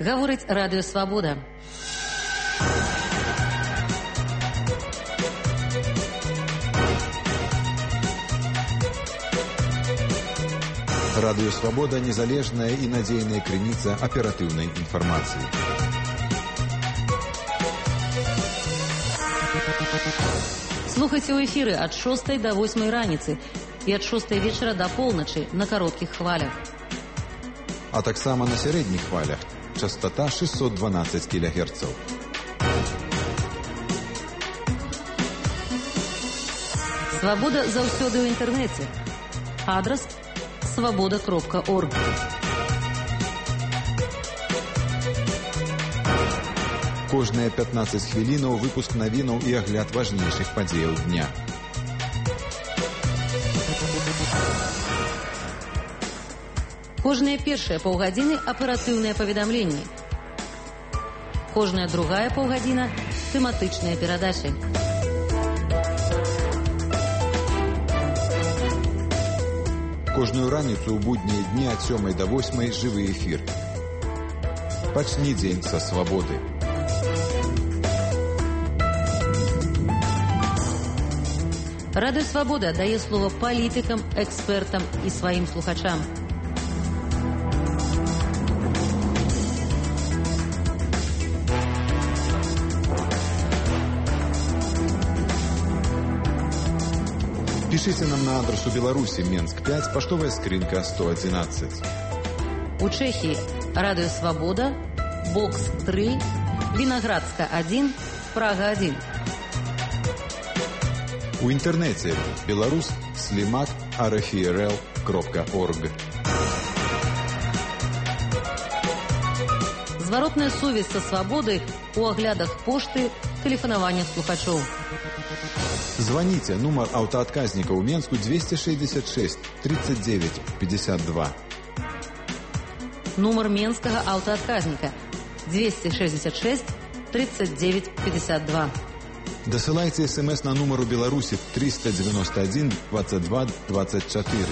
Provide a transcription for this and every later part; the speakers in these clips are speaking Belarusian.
Гаворыць радыё «Свабода». Радыё «Свабода» – незалежная і надзейная крыніца аператыўнай інфармацыі. Слухайце ў эфіры ад 6 до 8 раніцы і ад 6 вечара до полночи на кароткіх хвалях. А таксама на сярэдніх хвалях. Частота 612 кГц. Свабода заўсёды ў інтэрнэце. Адрас свабода.орг. Кожныя 15 хвілінаў выпуск навінаў і агляд важнейшых падзеяў дня. Кожныя першыя паўгадзіны аператыўныя паведамленні. Кожная другая паўгадзіна тэматычныя перадачы. Кожную раніцу ў буднія дні ад 7 до 8 жывы эфір. Пачні дзень са свабоды. Радыё «Свабода» дае слова палітыкам, экспертам і сваім слухачам. Пішыце нам на адрасу Беларусі, Менск 5, паштовая скрынка 111. У Чэхіі радыё «Свабода», бокс 3, Вінаградска 1, Прага 1. У інтэрнэце belarus.slimak.rfrl.org. Зваротная сувязь са свабодай у аглядах пошты, тэлефанавання слухачоў. Званіце, нумар аўтаадказніка ў Менску 266 39 52. Нумар менскага аўтаадказніка 266 39 52. Дасылайце смс на нумару Беларусі 391 22 24.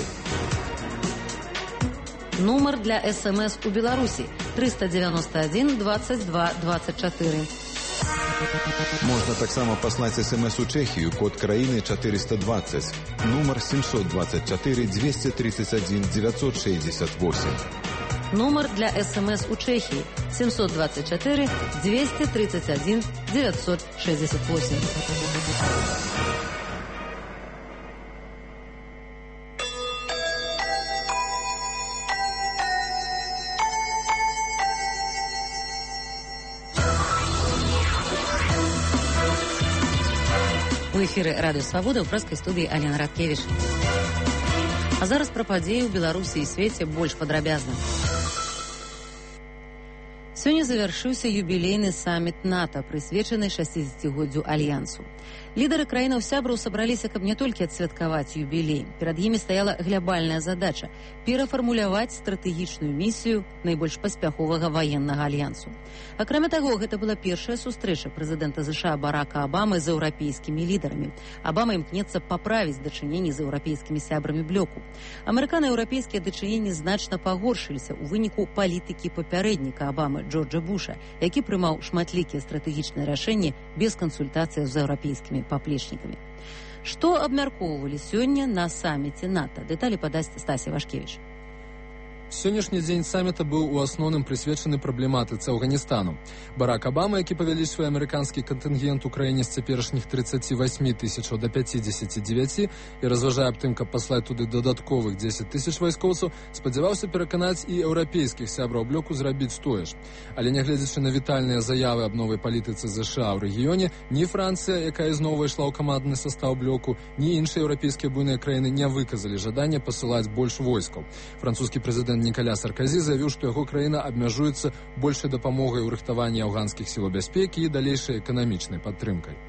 Нумар для смс у Беларусі 391 22 24. Можна таксама паслаць смс у Чэхію, код краіны 420, нумар 724 231 968. Нумар для смс у Чэхіі 724 231 968. У эфіры радыё «Свабода» ў прэскай студыі Алена Радкевіч. А зараз пра падзеі ў Беларусі і свеце больш падрабязна. Сёння завяршыўся юбілейны саміт НАТО, прысвечаны 60-годдзю Альянсу. Лідары краінаў сябраў сабраліся, каб не толькі адсвяткаваць юбілей. Перад імі стаяла глябальная задача – перафармуляваць стратэгічную місію найбольш паспяховага ваеннага альянсу. Акрамя таго, гэта была першая сустрэча прэзідэнта США Барака Абамы з еўрапейскімі лідарамі. Абама імкнецца паправіць дачыненні з еўрапейскімі сябрамі блоку. Амерыкана-еўрапейскія дачыненні значна пагоршыліся ў выніку палітыкі папярэдніка Абамы Джорджа Буша, які прымаў шматлікія стратэгічныя рашэнні без кансультацыяў з еўрапейскімі паплечнікамі. Што абмяркоўвалі сёння на саміце НАТО? Дэталі падасць Стасія Вашкевіч. Сённяшні дзень саміта быў у асноўным прысвечаны праблематыцы Афганістану. Барак Абама, які павялічвае амерыканскі кантынгент у краіне з цяперашніх 38 тысячаў да 59 і разважае аб тым, каб паслаць туды дадатковых 10 тысяч вайскоўцаў, спадзяваўся пераканаць і еўрапейскіх сябраў блоку зрабіць тое ж. Але нягледзячы на вітальныя заявы аб новай палітыцы США ў рэгіёне, ні Францыя, якая зноў увайшла ў камандны састаў блоку, ні іншыя еўрапейскія буйныя краіны не выказалі жадання пасылаць больш войскаў. Французскі прэзідэнт Нікаля Сарказі заявіў, што яго краіна абмяжуецца большай дапамогай у рыхтаванні афганскіх сіл бяспекі і далейшай эканамічнай падтрымкай.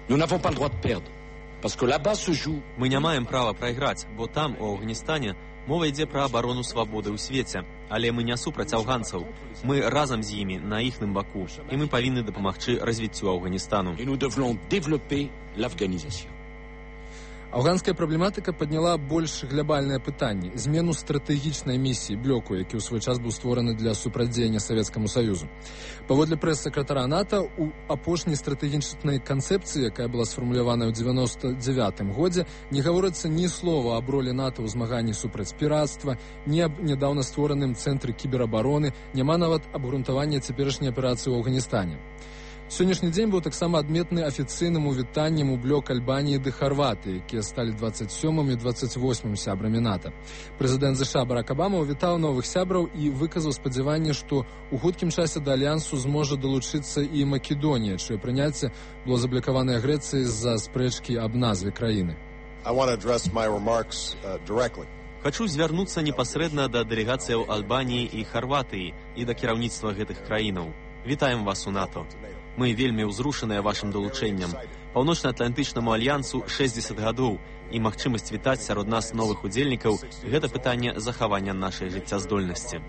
Мы не маем права прайграць, бо там, у Афганістане, мова ідзе пра абарону свабоды ў свеце. Але мы не супраць афганцаў. Мы разам з імі, на іхным баку. І мы павінны дапамагчы развіццю Афганістану. Афганская праблематыка падняла больш глябальнае пытанне, змену стратэгічнай місіі блоку, які ў свой час быў створаны для супрацьдзеяння Савецкаму Саюзу. Паводле прэс-сакратара НАТО, у апошняй стратэгічнай канцэпцыі, якая была сфармулявана ў 99-м годзе, не гаворыцца ні слова аб ролі НАТО ў змаганні супраць пірацтва, ні аб нядаўна створаным цэнтры кіберабароны, няма нават абгрунтавання цяперашняй аперацыі ў Афганістане. Сённяшні дзень быў таксама адметны афіцыйным увітаннем у блок Альбаніі ды Харватыі, якія сталі 27-м і 28-м сябрамі НАТО. Прэзідэнт ЗША Барак Абама ўвітаў новых сябраў і выказаў спадзяванне, што ў хуткім часе да альянсу зможа далучыцца і Македонія, чыё прыняцце было заблакаванае Грэцыяй з-за спрэчкі аб назве краіны. Хачу звярнуцца непасрэдна да дэлегацыяў Альбаніі і Харватыі і да кіраўніцтва гэтых краінаў. Вітаем вас у НАТО. Мы вельмі ўзрушаныя вашым далучэннем. Паўночна-атлантычнаму альянсу 60 гадоў, і магчымасць вітаць сярод нас новых удзельнікаў – гэта пытанне захавання нашай жыццяздольнасці.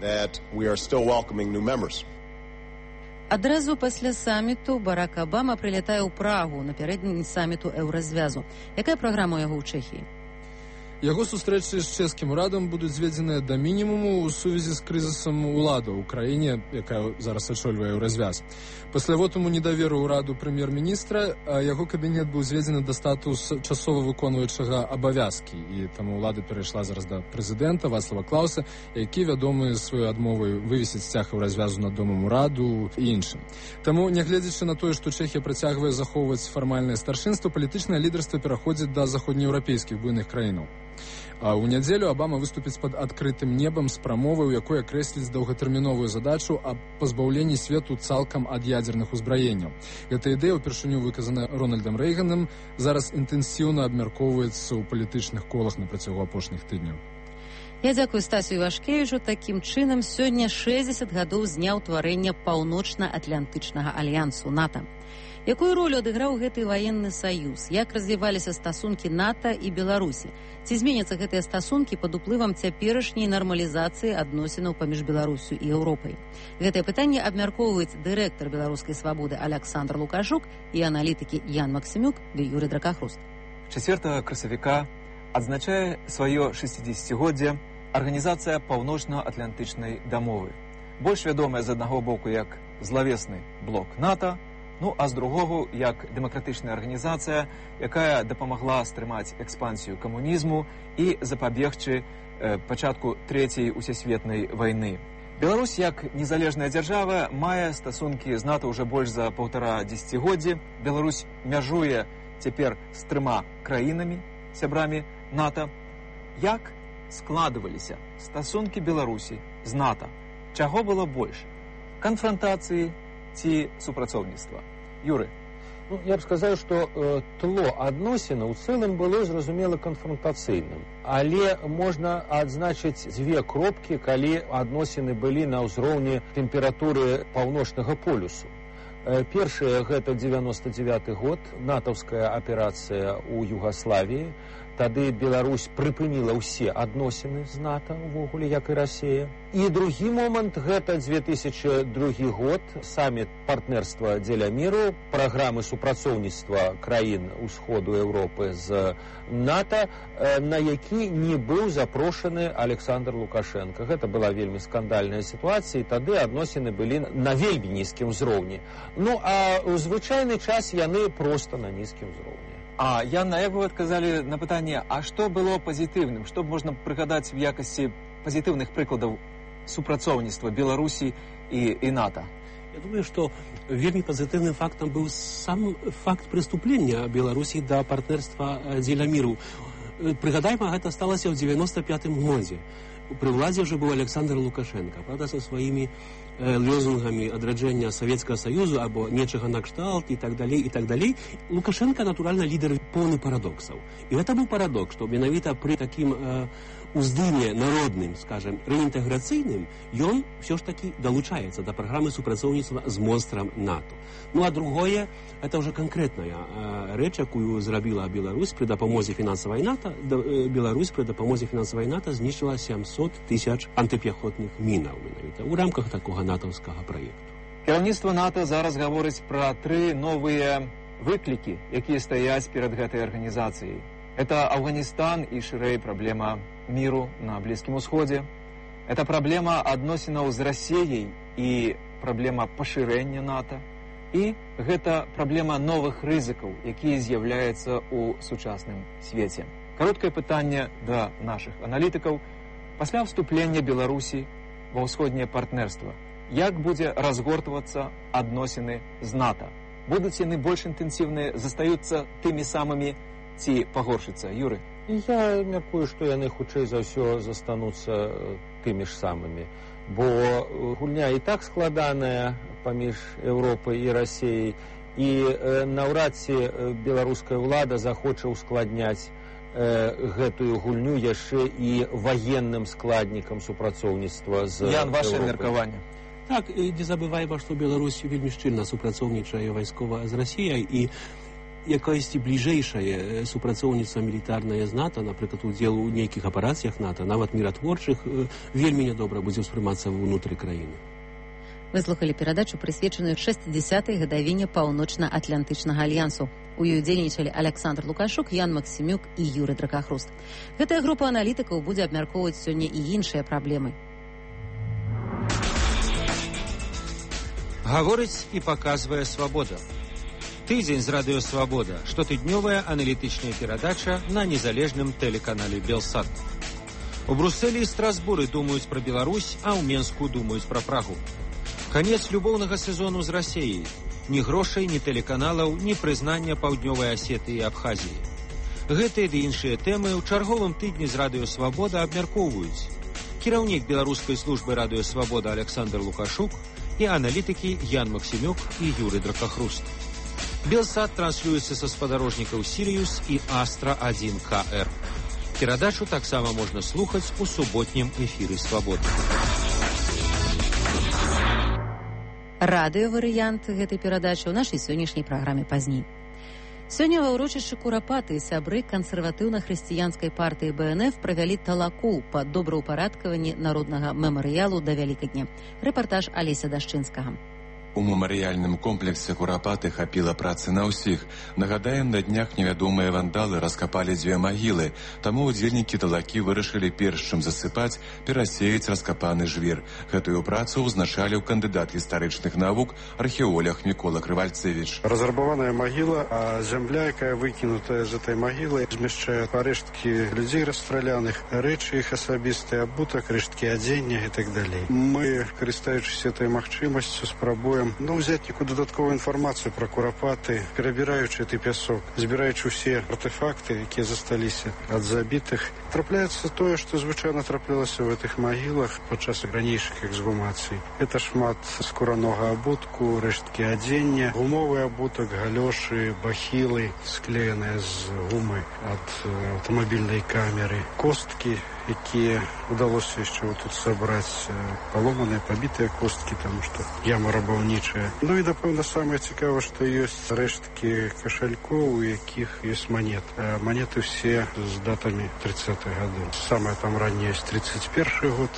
Адразу пасля саміту Барак Абама прылятае ў Прагу напярэдадні саміту еўразвязу. Якая праграма ў яго ў Чэхіі? Яго сустрэчы з чэшскім урадам будуць зведзеныя да мінімуму ў сувязі з крызісам уладу ў краіне, якая зараз ачольвае еўразвяз. Пасля вотуму недаверу ўраду прэм'ер-міністра яго кабінет быў зведзены да статус часова выконваючага абавязкі, і таму ўлада перайшла зараз да прэзідэнта Вацлава Клауса, які вядомы сваёй адмовай вывесіць сцяг еўразвязу над домам ураду і іншым. Таму, нягледзячы на тое, што Чэхія працягвае захоўваць фармальнае старшынства, палітычнае лідарства пераходзіць да заходнееўрапейскіх буйных краінаў. У нядзелю Абама выступіць пад адкрытым небам з прамовай, у якой акрэсліць доўгатэрміновую задачу аб пазбаўленні свету цалкам ад ядзерных узбраенняў. Гэта ідэя, упершыню выказаная Рональдам Рэйганам, зараз інтэнсіўна абмяркоўваецца ў палітычных колах на працягу апошніх тыдняў. Я дзякую Стасю Івашкевічу. Такім чынам, сёння 60 гадоў з дня ўтварэння Паўночна-атлантычнага альянсу НАТО. Якую ролю адыграў гэты ваенны саюз? Як развіваліся стасункі НАТО і Беларусі? Ці зменяцца гэтыя стасункі пад уплывам цяперашняй нармалізацыі адносінаў паміж Беларусю і Еўропай? Гэтае пытанне абмяркоўваюць дырэктар беларускай свабоды Александр Лукашук і аналітыкі Ян Максімюк ды Юрый Дракахруст. 4 красавіка адзначае сваё 60-годдзе арганізацыя Паўночна-атлантычнай дамовы. Больш вядомая з аднаго боку як злавесны блок НАТО, ну а з другого як дэмакратычная арганізацыя, якая дапамагла стрымаць экспансію камунізму і запабегчы пачатку Трэцяй усесветнай вайны. Беларусь, як незалежная дзяржава, мае стасункі з НАТО ўжо больш за 1,5 дзесяцігоддзі. Беларусь мяжуе цяпер з 3 краінамі, сябрамі НАТО. Як складваліся стасункі Беларусі з НАТО? Чаго было больш? Канфрантацыі ці супрацоўніцтва? Юры. Я б сказаў, што тло адносінаў у цэлым было зразумела канфрантацыйным. Але можна адзначыць 2 кропкі, калі адносіны былі на ўзроўні тэмпературы паўночнага полюсу. Першае, гэта 99 год, натаўская аперацыя ў Югаславіі. Тады Беларусь прыпыніла ўсе адносіны з НАТО, увогуле, як і Расія. І другі момант, гэта 2002 год, саміт партнерства дзеля міру, праграмы супрацоўніцтва краін усходу Еўропы з НАТО, на які не быў запрошаны Александр Лукашенко. Гэта была вельмі скандальная сітуацыя, і тады адносіны былі на вельмі нізкім узроўні. Ну, а ў звычайны час яны проста на нізкім узроўні. А, Яна, як вы адказалі на пытанне, а што было пазітыўным? Што можна прыгадаць в якасці пазітыўных прыкладаў супрацоўніцтва Беларусі і НАТО? Я думаю, што вельмі пазітыўным фактам быў сам факт прыступлення Беларусі да партнерства дзеля міру. Прыгадайма, гэта сталася ў 95-м годзе. Пры ўладзе ўжо быў Александр Лукашенко, правда, са сваімі лозунгамі адраджэння Савецкага Саюзу або нечага накшталт і так далей, і так далей. Лукашенко, натуральна, лідар поўны парадоксаў. І гэта быў парадокс, што менавіта пры такім уздыме народным, скажем, реінтэграцыйным, ён все ж таки далучаецца да праграмы супрацоўніцтва з монстрам НАТО. Ну а другое, это уже конкретная рэч, якую зрабіла Беларусь пры дапамозе фінансавай НАТО. Беларусь пры дапамозе фінансавай НАТО знішчыла 700 000 антыпехотных мінаў менавіта у рамках такога натаўскага праекту. Кіраўніцтва НАТО зараз гаворыць пра 3 новыя выклікі, якія стаяць перад гэтай арганізацыяй. Это Афганистан и шире проблема миру на Близком Усходе. Это проблема адносінаў з Расіяй і праблема пашырэння НАТО. І гэта праблема новых рызыкаў, якія з'яўляюцца ў сучасным свеце. Кароткае пытанне да нашых аналітыкаў. Пасля вступлення Беларусі ва ўсходняе партнерства, як будзе разгортвацца адносіны з НАТО? Будуць яны больш інтэнсіўныя, застаюцца тымі самымі ці пагоршыцца? Юры? Я мяркую, што яны хутчэй за ўсё застануцца тымі ж самымі. Бо гульня і так складаная паміж Еўропай і Расіяй, і наўрад ці беларуская ўлада захоча ўскладняць гэтую гульню яшчэ і ваенным складнікам супрацоўніцтва з Ян, ваше меркаванне. Так, не забывайма, што Беларусь вельмі шчыльна супрацоўнічае вайскова з Расіяй, і якаясьці бліжэйшае супрацоўніцтва мілітарнае з НАТО, напрыклад, удзел у нейкіх аперацыях НАТО, нават міратворчых, вельмі нядобра будзе ўспрымацца ўнутры краіны. Вы слухали перадачу, прысвечаную 60-й гадавіне Паўночна-Атлантычнага альянсу. У ёй удзельнічалі Александр Лукашук, Ян Максімюк і Юры Дракахруст. Гэтая група аналітыкаў будзе абмяркоўваць сёння і іншыя праблемы. Гаворыць і паказвае свабода. Тыдзень з радыё «Свабода» – штотыднёвая аналітычная перадача на незалежным тэлеканале «Белсат». У Брусэлі і Страсбуры думаюць пра Беларусь, а ў Менску думаюць пра Прагу. Канец любоўнага сезону з Расіяй. Ні грошай, ні тэлеканалаў, ні прызнання Паўднёвай Асетыі і Абхазіі. Гэтыя ды іншыя тэмы ў чарговым тыдні з радыё «Свабода» абмяркоўваюць кіраўнік беларускай службы радыё «Свабода» Александр Лукашук і аналітыкі Ян Максімюк і Юры Дракахруст. Белсат транслюецца са спадарожнікаў «Сіриус» і «Астра-1КР». Перадачу таксама можна слухаць у суботнім эфіры «Свабоды». Радыёварыянт гэтай перадачы ў нашай сённяшняй праграме пазней. Сёння ва ўрочышчы Курапаты сябры кансерватыўна-хрысціянскай партыі БНФ правялі талаку па добраўпарадкаванні народнага мемарыялу да Вялікадня. Рэпартаж Алеся Дашчынскага. У мемарыяльным комплексе Курапаты хапіла працы на ўсіх. Нагадаем, на днях невядомыя вандалы раскапалі 2 магілы, таму удзельнікі талакі вырашылі перш чым засыпаць, перасеяць раскапаны жвір. Гэтую працу ўзначаліў кандыдат гістарычных навук, археолог Мікола Крывальцевіч. Разрабаваная магіла, а зямля, якая выкінутая з этой магілы, змяшчае парэшткі людзей расстраляных, рэчы іх асабістыя, абутак, рэшткі адзення і так далей. Мы, карыстаючыся этой магчымасцю, спрабуем взять некую додатковую информацию про Курапаты, перебираючи этой песок, збираючи все артефакты, якія засталіся ад забітых. Трапляецца тое, што звычайна траплялася ў гэтых магілах падчас ранейшых эксгумацый. Это шмат скуранога абутку, рэшткі адзення, гумовы абутак, галёшы, бахілы, склееныя з гумы ад аўтамабільнай камеры, косткі, якія удалося яшчэ тут сабраць, паломаныя, пабітыя косткі, таму што яма рабаўнічая. Ну і, напэўна, самае цікавае, што ёсць рэшткі кашалькоў, у якіх ёсць манет. Манеты все з датамі 30-х гадоў. Самае там ранее ёсць 31-й год,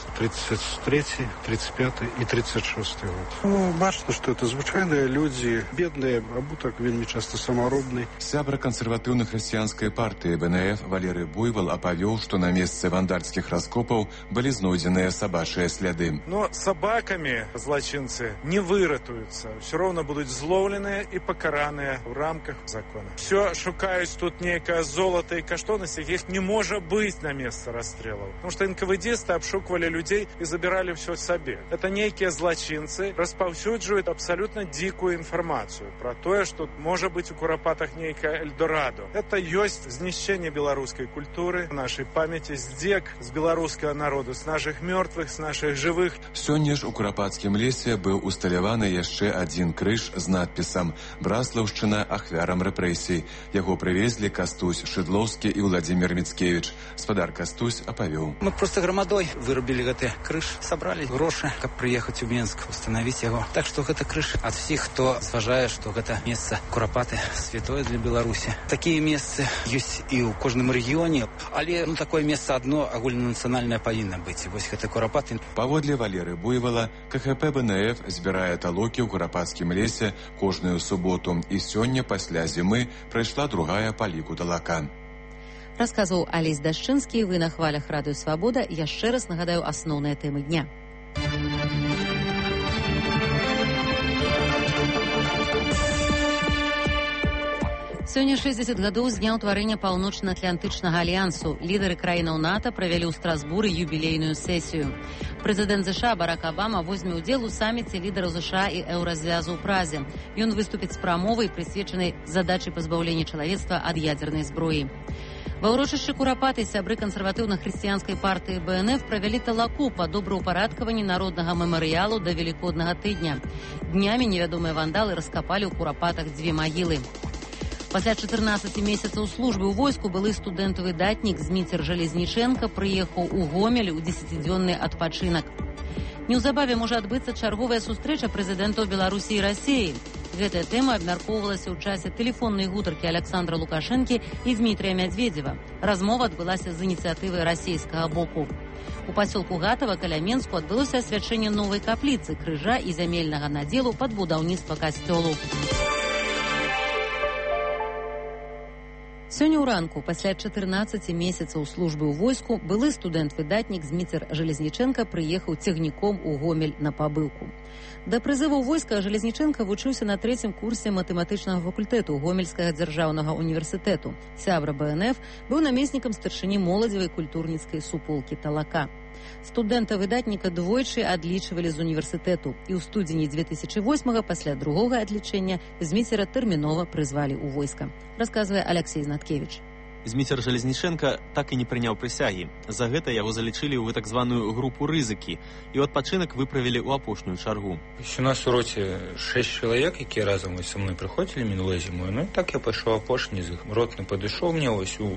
33-й, 35-й і 36-й год. Ну, бачна, што это звычайныя людзі, бедныя, абутак вельмі часта самаробны. Сябра кансерватыўна-хрысціянскай партыі БНФ Валерый Буйвол апавёў, што на месцы вандальскіх раскопаў былі знойдзеныя сабачыя сляды. Но собаками злочинцы не выратуются. Все равно будут зловлены и покаранные в рамках закона. Все шукаюсь тут некое золото и каштоўнасці, их не может быть на место расстрелов. Потому что НКВДисты обшукивали людей и забирали все себе. Это некие злочинцы распаўсюдживают абсолютно дикую информацию про то, что может быть у Курапатах некое Эльдорадо. Это есть знищение белорусской культуры, нашей памяти, здек с белорусского народа, с наших мертвых, с наших живых. Сёння ж у Курапатскім лесе быў усталяваны яшчэ адзін крыж з надпісам «Браслаўшчына ахвярам рэпрэсій». Яго прывезлі Кастусь Шыдлоўскі і Владзімир Міцкевіч. Спадар Кастусь апавёў. Мы просто грамадой вырубілі гэты крыж, сабралі грошы, каб прыехаць у Менск, устанавіць яго. Так што гэта крыж ад всіх, хто зважае, што гэта месца Курапаты святое для Беларусі. Такія месцы ёсць і ў кожным рэгіёне, але такое месца адно агульнанацыянальнае павінна быць. Вось гэта Курапаты. Паводле Валеры Буйвола, КХП БНФ збірае талокі ў Курапатскім лесе кожную суботу, і сёння пасля зімы прайшла другая па ліку талака. Расказваў Алесь Дашчынскі, вы на хвалях Радыё Свабода. Яшчэ раз нагадаю асноўныя тэмы дня. Сёння 60 гадоў з дня ўтварэння Паўночна-Атлантычнага альянсу. Лідары краінаў НАТО правялі ў Страсбуры юбілейную сесію. Прэзідэнт США Барак Абама возьме ўдзел у саміце лідараў США і еўразвязу ў Празе. Ён выступіць з прамовай, прысвечанай задачы пазбаўлення чалавецтва ад ядзернай зброі. Ва ўрочышчы Курапаты сябры кансерватыўна-хрысціянскай партыі БНФ правялі талаку па добраўпарадкаванні народнага мемарыялу да Велікоднага тыдня. Днямі невядомыя вандалы раскапалі ў Курапатах 2 магілы. Пасля 14 месяцаў службы ў войску былы студэнт-выдатнік Зміцер Жалезніченка прыехаў у Гомель у 10-дзённы адпачынак. Неўзабаве можа адбыцца чарговая сустрэча прэзідэнтаў Беларусі і Расіі. Гэтая тэма абмяркоўвалася ў часе тэлефоннай гутаркі Александра Лукашэнкі і Дмітрия Мядзведзева. Размова адбылася з ініцыятывы расійскага боку. У пасёлку Гатава каля Менску адбылося асвячэнне новай капліцы, крыжа і зямельнага надзелу пад будаўніцтва касцёлу. Сёння ўранку, пасля 14 месяцаў службы ў войску, былы студэнт-выдатнік Зміцер Жалезніченка прыехаў цягніком у Гомель на пабылку. Да прызыву войска Жалезніченка вучыўся на 3-м курсе матэматычнага факультэту Гомельскага дзяржаўнага універсітэту. Сябра БНФ быў намеснікам старшыні моладзевай культурніцкай суполкі Талака. Студэнта-выдатніка двойчы адлічвалі з універсітэту, і ў студзені 2008-га пасля другога адлічэння Зміцера тэрмінова прызвалі ў войска. Расказвае Алексей Знаткевич. Зміцер Жалезніченка так і не прыняў прысягі. За гэта яго залічылі ў так званую групу рызыкі і ў адпачынак выправілі ў апошнюю чаргу. У нас у роце 6 чалавек, якія разам са мной прыходзілі мінулай зімой. Ну так я пайшоў апошні з іх. Ротны падышоў мне ось у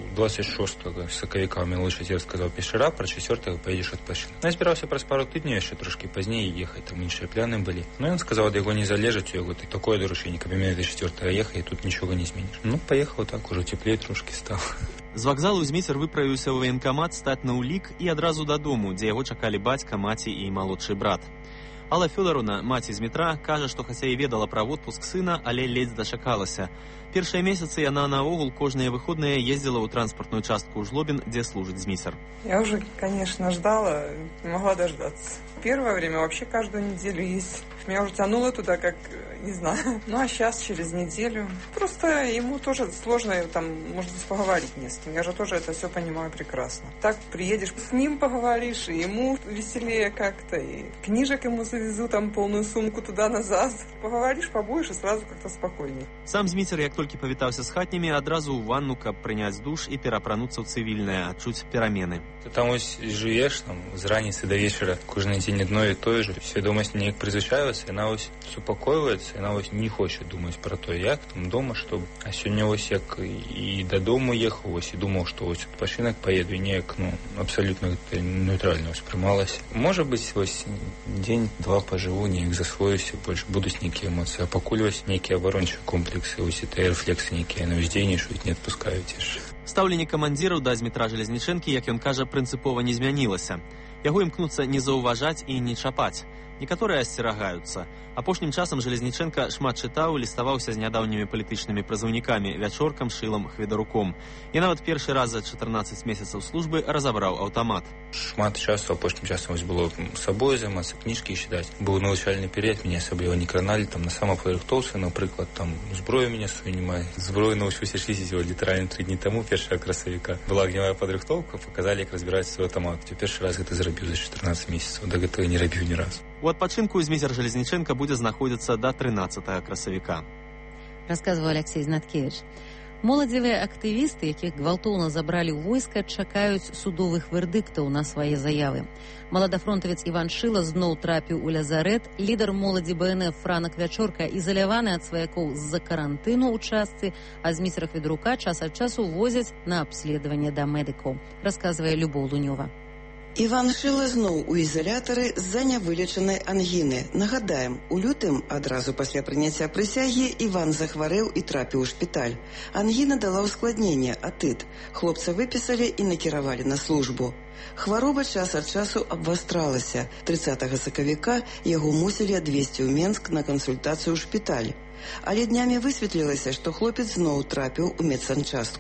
26 сакавіка. Мне лычацер сказаў пешара, пра 4 паедзеш адпачынак. Я збіраўся праз пару тыдняў яшчэ трошкі пазней ехаць, там іншыя пляны былі. Ну ён сказаў, ад яго не залежыць, у яго такое даручэнне, каб мне да 4 ехаць, і тут нічога не зменіш. Ну паехаў так, ужо цеплей трошкі стала. З вакзалу Зміцер выправіўся ў ваенкамат стаць на ўлік і адразу дадому, дзе яго чакалі бацька, маці і малодшы брат. Алла Фёдоровна, маці Змітра, кажа, што хаця і ведала пра водпуск сына, але ледзь дачакалася. Першыя месяцы яна наогул кожныя выходныя ездзіла ў транспартную частку ў Жлобін, дзе служыць Зміцер. Я уже, конечно, ждала, не могла дождаться. Первое время вообще каждую неделю ездить. Меня уже тянуло туда, как, не знаю. Ну, а сейчас, через неделю. Просто ему тоже сложно, там, может быть, поговорить не с кем. Я же тоже это все понимаю прекрасно. Так приедешь, с ним поговоришь, и ему веселее как-то, и книжек ему завезу, там, полную сумку туда-назад. Поговоришь, побудешь, и сразу как-то спокойнее. Сам Зміцер, як толькі павітаўся з хатнімі, адразу ў ванну, каб прыняць душ і перапрануцца ў цывільнае, адчуць перамены. Ты там ось жывеш, там, з раніцы да вечара, кожны дзень одно і тое ж. Свядомасць неяк прызвычаілася, яна ось супакойваецца, яна ось не хоча думаць пра то, як там дома, што... А сёння ось як і дадому ехаў, ось і думаў, што ось адпачынак паеду, і неяк, ну, абсалютна нейтральна ўспрымалася. Можа быць, ось дзень-два пажыву, неяк засвоюся, больш будуць нейкія эмоцыі, а пакуль ось нейкія абарончыя комплексы, ось і тыя рэфлексы нейкія, яны ўздзейнічаюць, не адпускаюць яшчэ. Стаўленне камандзіраў да Змітра Жалезнічэнкі, як ён кажа, прынцыпова не змянілася. Яго імкнуцца не заўважаць і не чапаць. Некаторыя асцерагаюцца. Апошнім часам Жалезніченка шмат чытаў, ліставаўся з нядаўнімі палітычнымі прызыўнікамі Вячоркам, Шылам, Хведаруком. І нават першы раз за 14 месяцаў службы разабраў аўтамат. Шмат часу апошнім часам было сабой займацца, кніжкі чытаць. Быў навучальны перыяд, мяне асабліва не краналі, там на самападрыхтоўцы, напрыклад, там зброю мяне сваю не мае. Зброю навучыўся чысціць літаральна 3 дні таму, 1 красавіка. Была агнявая падрыхтоўка, паказалі, як разбіраць свой аўтамат. Першы раз гэта зрабіў за 14 месяцаў, да гэтага не рабіў ні разу. У адпачынку Зміцер Жалезніченка будзе знаходзіцца да 13 красавіка. Расказваў Алексей Знаткевич. Моладзевыя актывісты, якіх гвалтоўна забралі ў войска, чакаюць судовых вердыктаў на свае заявы. Маладафронтавец Іван Шыла зноў трапіў у лязарэт. Лідар моладзі БНФ Франак Вячорка ізаляваны ад сваякоў з-за карантыну ў частцы, а Зміцера Хведарука час ад часу возяць на абследаванне да медыкаў. Расказвае Любоў Лунёва. Іван Шыла зноў у ізалятары з-за нявылечанай ангіны. Нагадаем, у лютым, адразу пасля прыняцця прысягі, Іван захварэў і трапіў у шпіталь. Ангіна дала ўскладненне, атыт. Хлопца выпісалі і накіравалі на службу. Хвароба час ад часу абвастралася. 30 сакавіка яго мусілі адвезці ў Менск на кансультацыю ў шпіталь. Але днямі высветлілася, што хлопец зноў трапіў у медсанчастку.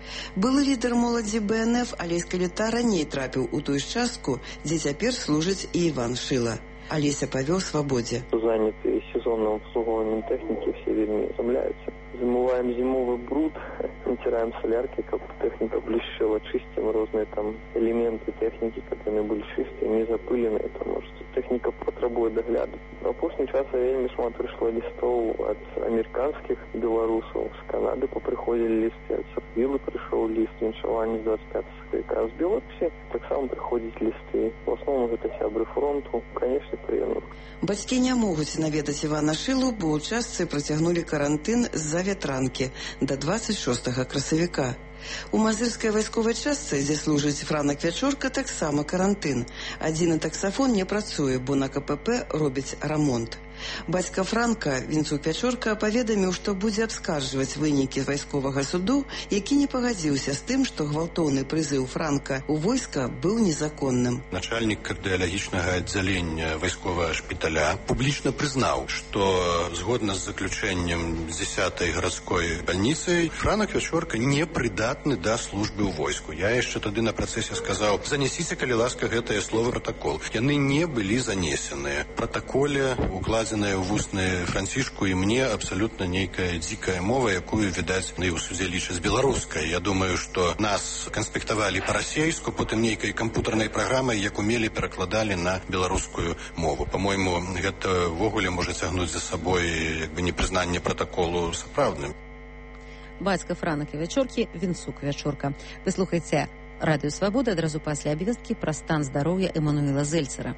Былы лідар моладзі БНФ Алесь Каліта раней трапіў у тую частку, дзе цяпер служыць і Іван Шыла. Алеся павёў свабодзе. Заняты сезонным обслуговыванием техники, все вельми утомляются. Замываем зимовый бруд, натираем солярки, как техника блещела, чистим разные там элементы техники, которые были чистые, не запыленные, потому что техника потребует догляду. А после часа вельми шмат пришло листов от американских белорусов, с Канады поприходили листы, от Сапвилы пришел лист віншавання 25 сакавіка. С Беларуси так само приходят листы. В основном это сябры фронту, конечно, приемно. Бацькі не могуць наведаць Івана Шылу, бо ў частцы працягнулі карантын з-за вятранкі да 26 красавіка. У мазырскай вайсковай частцы, дзе служыць Франак Вячорка, таксама карантын. Адзіны таксафон не працуе, бо на КПП робіць рамонт. Бацька Франка, Вінцук Вячорка, паведаміў, што будзе абскарджваць вынікі вайсковага суду, які не пагадзіўся з тым, што гвалтоўны прызыў Франка ў войска быў незаконным. Начальнік кардыялагічнага аддзялення вайсковага шпіталя публічна прызнаў, што згодна з заключэннем 10-й гарадской бальніцай Франак Вячорка не прыдатны да службы ў войску. Я яшчэ тады на працэсе сказаў: занесіце, калі ласка, гэтае слово протакол. Яны не былі занесеныя. Протаколе укладзена ў вусны Францішку, і мне абсалютна нейкая дзікая мова, якую, відаць, і ў судзе лічаць беларускай. Я думаю, што нас канспектавалі па-расейску, потым нейкай кампутарнай праграмай, як умелі, перакладалі на беларускую мову. Па-мойму, гэта ўвогуле можа цягнуць за сабой як бы непрызнанне протаколу сапраўдным. Бацька Франака Вячоркі, Вінцук Вячорка. Вы слухаеце Радыё Свабода, адразу пасля абвесткі пра стан здароўя Эмануіла Зельцера.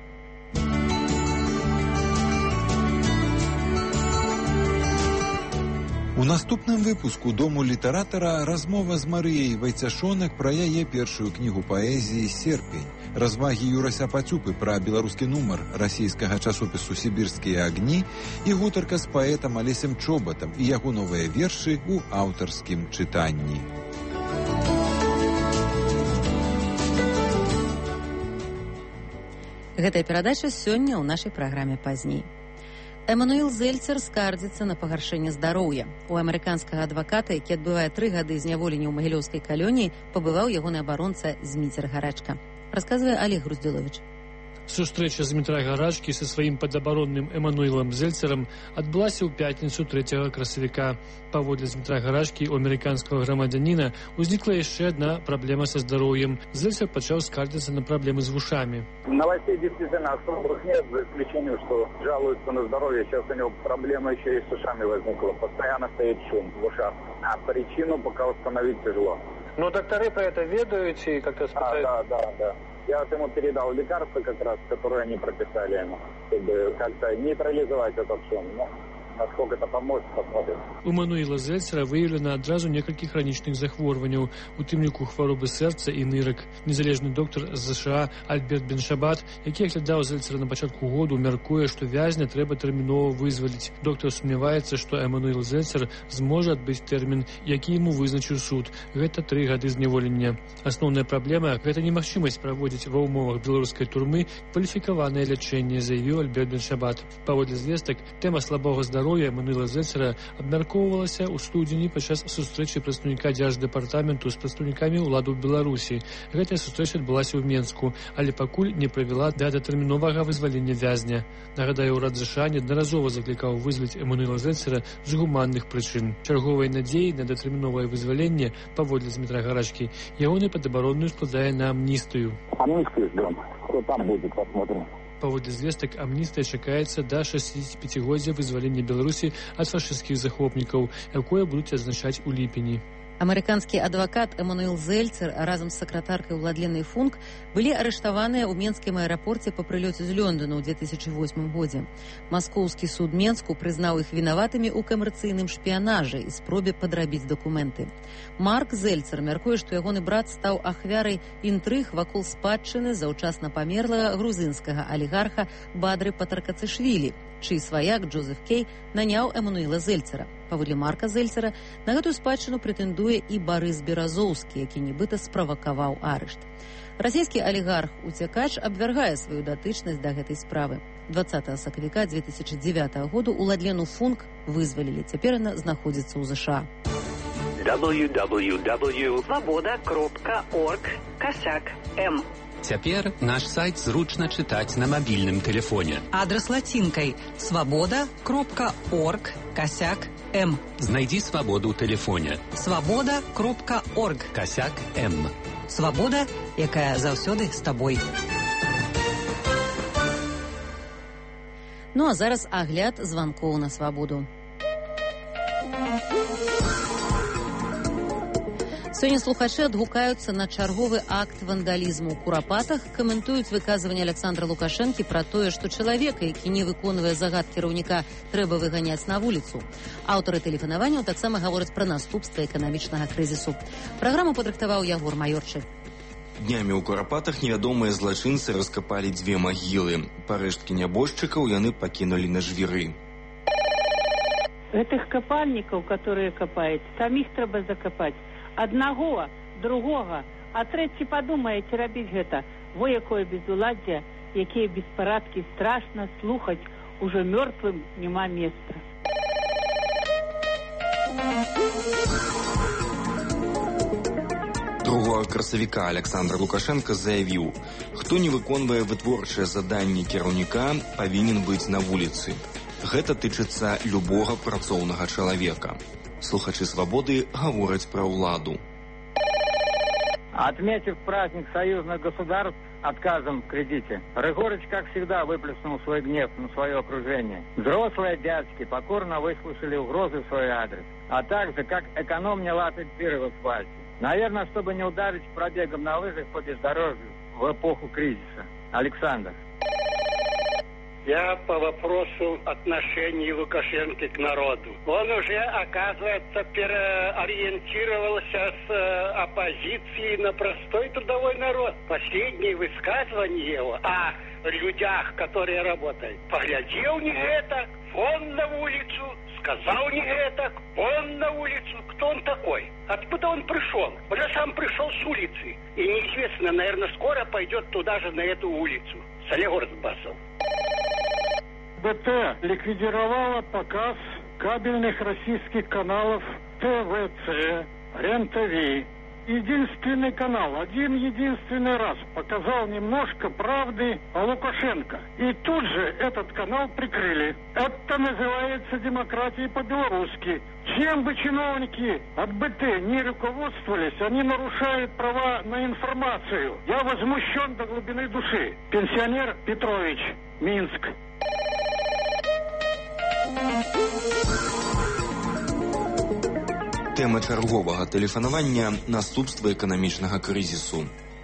У наступным выпуску «Дому літаратара» размова з Марыяй Вайцяшонак пра яе першую кнігу паэзіі «Серпень», развагі Юрася Пацюпы пра беларускі нумар расійскага часопісу «Сібірскія агні» і гутарка з паэтам Алесем Чобатам і яго новыя вершы ў аўтарскім чытанні. Гэтая перадача сёння ў нашай праграме пазней. Эмануіл Зельцер скардзіцца на пагаршэнне здароўя. У амерыканскага адваката, які адбывае 3 гады зняволення ў магілёўскай калоніі, пабываў ягоны абаронца Зміцер Гарачка. Расказвае Олег Груздзіловіч. Сустрэча Змітра Гарачкі са сваім падабаронным Эмануілам Зельцерам адбылася ў пятніцу 3 красавіка. Паводле Змітра Гарачкі, у амерыканскага грамадзяніна ўзнікла яшчэ одна праблема са здароўем. Зельцер пачаў скардзіцца на праблемы з вушамі. Новостей действительно особых нет, за исключением, что жалуются на здоровье. Сейчас у него проблема еще и с ушами возникла. Постоянно стоит шум в ушах. А причину пока установить тяжело. Но докторы про это ведают и как-то спасают? Да. Я вот ему передал лекарства как раз, которые они прописали ему, чтобы как-то нейтрализовать этот шум. Насколько это поможет, посмотрим. У Эмануіла Зельцера выявлена адразу некалькі хранічных захворванняў, у тым ліку хваробы сэрца і нырак. Незалежны доктар з США Альберт Беншабат, які аглядаў Зельцера на пачатку году, мяркуе, што вязня трэба тэрмінова вызваліць. Доктар сумняваецца, што Эмануіл Зельцер зможа адбыць тэрмін, які яму вызначыў суд. Гэта 3 гады зняволення. Асноўная праблема – гэта немагчымасць праводзіць ва ўмовах беларускай турмы кваліфікаванае лячэнне, заявіў Альберт Беншабат. Паводле звестак, тэма слабога здароўя Эмануіла Зельцера абмяркоўвалася ў студзені падчас сустрэчы прадстаўніка дзярждэпартаменту з прадстаўнікамі ўладаў Беларусі. Гэтая сустрэча адбылася ў Менску, але пакуль не правяла да датэрміновага вызвалення вязня. Нагадаю, урад США неаднаразова заклікаў вызваліць Эмануіла Зельцера з гуманных прычын. Чарговай надзеі на датэрміновае вызваленне, паводле Змітра Гарачкі, ягоны падабаронную складае на амністыю. Амнистию ждем. Кто там будет, посмотрим. Паводле звестак, амністыя чакаецца да 65-годдзя вызвалення Беларусі ад фашысцкіх захопнікаў, якое будуць адзначаць у ліпені. Амерыканскі адвакат Эмануіл Зельцер разам з сакратаркай Владленай Функ былі арыштаваныя ў Менскім аэрапорце па прылёце з Лондона ў 2008 годзе. Маскоўскі суд Менску прызнаў іх вінаватымі ў камерцыйным шпіянажы і спробе падрабіць дакументы. Марк Зельцер мяркуе, што ягоны брат стаў ахвярай інтрыг вакол спадчыны заўчасна памерлага грузінскага алігарха Бадры Патаркацышвілі, чый сваяк Джозеф Кей наняў Эмануіла Зельцера. Паводле Марка Зельцера, на гэтую спадчыну прэтэндуе і Барыс Беразоўскі, які нібыта справакаваў арышт. Расійскі алігарх-уцякач абвяргае сваю датычнасць да гэтай справы. 20 сакавіка 2009 году Владлену Функ вызвалілі. Цяпер яна знаходзіцца ў ЗША. www.svoboda.org/m. Цяпер наш сайт зручна чытаць на мабільным тэлефоне. Адрас лацінкай svoboda.org/m. Знайдзі свабоду ў тэлефоне. svoboda.org/m. Свабода, якая заўсёды з табой. Ну а зараз агляд званкоў на свабоду. Сёння слухачы адгукаюцца на чарговы акт вандалізму ў Курапатах, каментуюць выказванне Александра Лукашэнкі пра тое, што чалавека, які не выконвае загад кіраўніка, трэба выганяць на вуліцу. Аўтары тэлефанаванняў таксама гавораць пра наступствы эканамічнага крызісу. Праграму падрыхтаваў Ягор Маёрчык. Днямі ў Курапатах невядомыя злачынцы раскапалі 2 магілы. Парэшткі нябожчыкаў яны пакінулі на жвіры. Гэтых капальнікаў, которые капаюць, саміх трэба закапаць. Аднаго, другога, а трэці падумаеце рабіць гэта. Во якое безуладдзе, якія беспарадкі, страшна слухаць, ужо мёртвым няма месца. Другого красавіка Александр Лукашенко заявіў, хто не выконвае вытворчыя заданні кіраўніка, павінен быць на вуліцы. Гэта тычыцца любога працоўнага чалавека. Слухачы свободы говорят про уладу. Отметив праздник союзных государств отказом в кредите, Рыгорыч, как всегда, выплеснул свой гнев на свое окружение. Взрослые дядьки покорно выслушали угрозы в свой адрес, а также как экономнее латать дыры в асфальте. Наверное, чтобы не ударить пробегом на лыжах по бездорожью в эпоху кризиса. Александр. Я по вопросу отношений Лукашенко к народу. Он уже, оказывается, переориентировался с оппозиции на простой трудовой народ. Последние высказывания его о людях, которые работают. Поглядел не это, вон на улицу, сказал не это, вон на улицу. Кто он такой? Откуда он пришел? Он же сам пришел с улицы. И неизвестно, наверное, скоро пойдет туда же, на эту улицу. Солигорск Басов. БТ ликвидировала показ кабельных российских каналов ТВЦ, РЕН-ТВ. Единственный канал, один-единственный раз показал немножко правды о Лукашенко. И тут же этот канал прикрыли. Это называется демократией по-белорусски. Чем бы чиновники от БТ не руководствовались, они нарушают права на информацию. Я возмущен до глубины души. Пенсионер Петрович, Минск. Тэма чарговага тэлефанавання – наступствы эканамічнага крызісу.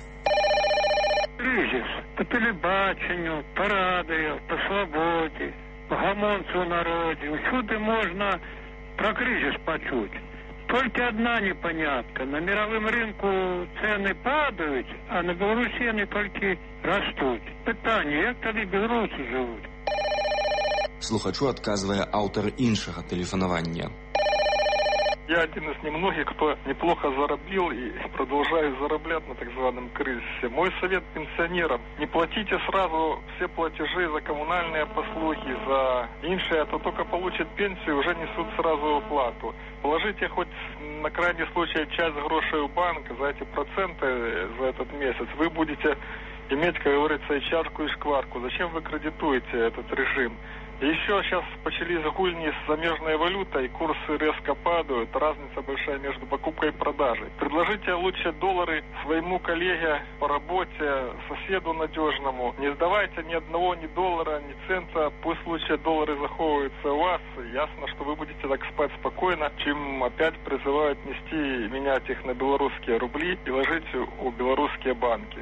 Кризис по телебаченню, по радио, по свободе, по гомонцу в народе. Усюды можно про кризис почуть. Только одна непонятка. На мировом рынку цены падают, а на Беларуси они только растут. Питание, як тоді белорусы живут? Слухачу адказвае аўтар іншага тэлефанавання. Я один из немногих, кто неплохо заработал и продолжает зараблять на так званом кризисе. Мой совет пенсионерам: не платите сразу все платежи за коммунальные послуги, за иншие, а то только получат пенсию, уже несут сразу оплату. Положите хоть на крайний случай часть грошей в банк, за эти проценты за этот месяц вы будете иметь, как говорится, и чашку, и шкварку. Зачем вы кредитуете этот режим? Еще сейчас начались гульни с замежной валютой, курсы резко падают, разница большая между покупкой и продажей. Предложите лучше доллары своему коллеге по работе, соседу надежному. Не сдавайте ни одного, ни доллара, ни цента, пусть лучше доллары заховываются у вас. Ясно, что вы будете так спать спокойно, чем опять призывают нести, менять их на белорусские рубли и ложить у белорусские банки.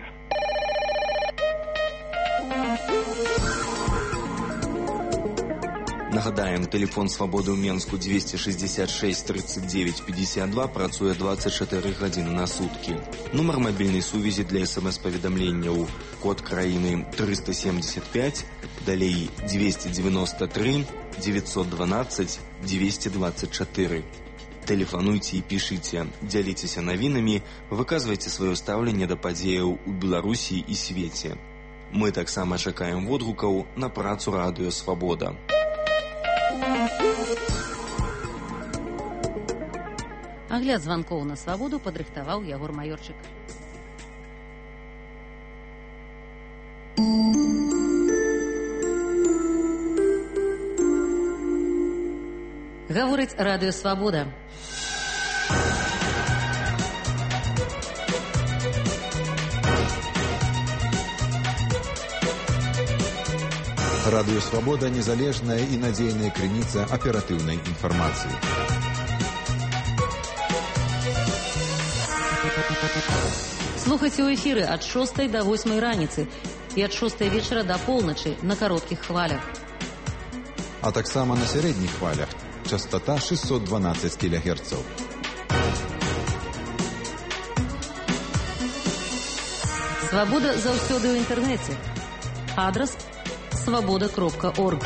Нагадаем, тэлефон свабоды ў Менску 266 39 52 працуе 24 гадзіны на суткі. Нумар мабільнай сувязі для СМС-паведамленняў: код краіны 375, далей 293 912 224. Тэлефануйце і пішыце, дзяліцеся навінамі, выказвайце сваё стаўленне да падзеяў у Беларусі і свеце. Мы таксама чакаем водгукаў на працу радыё «Свабода». Агляд званкоў на свабоду падрыхтаваў Ягор Маёрчык. Гаворыць радыё «Свабода». Радыё «Свабода» – незалежная і надзейная крыніца аператыўнай інфармацыі. Слухайце ў эфіры ад 6 до 8 раніцы і ад 6 вечара до полначы на кароткіх хвалях. А таксама на сярэдніх хвалях. Частота 612 кГц. Свабода заўсёды ў інтэрнэце. Адрас свабода.орг.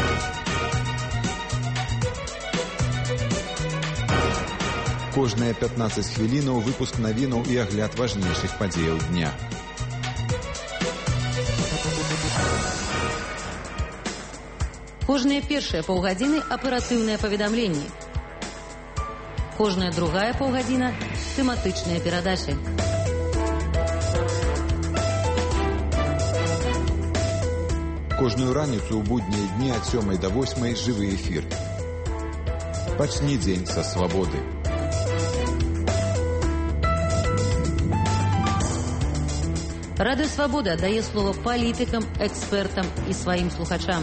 Кожныя 15 хвілінаў выпуск навінаў і агляд важнейшых падзеяў дня. Кожныя першыя паўгадзіны аператыўныя паведамленні. Кожная другая паўгадзіна тэматычныя перадачы. Кожную раніцу ў буднія дні ад 7 до 8 жывы эфір. Пачні дзень са свабоды. Радыё «Свабода» дае слова палітыкам, экспертам і сваім слухачам.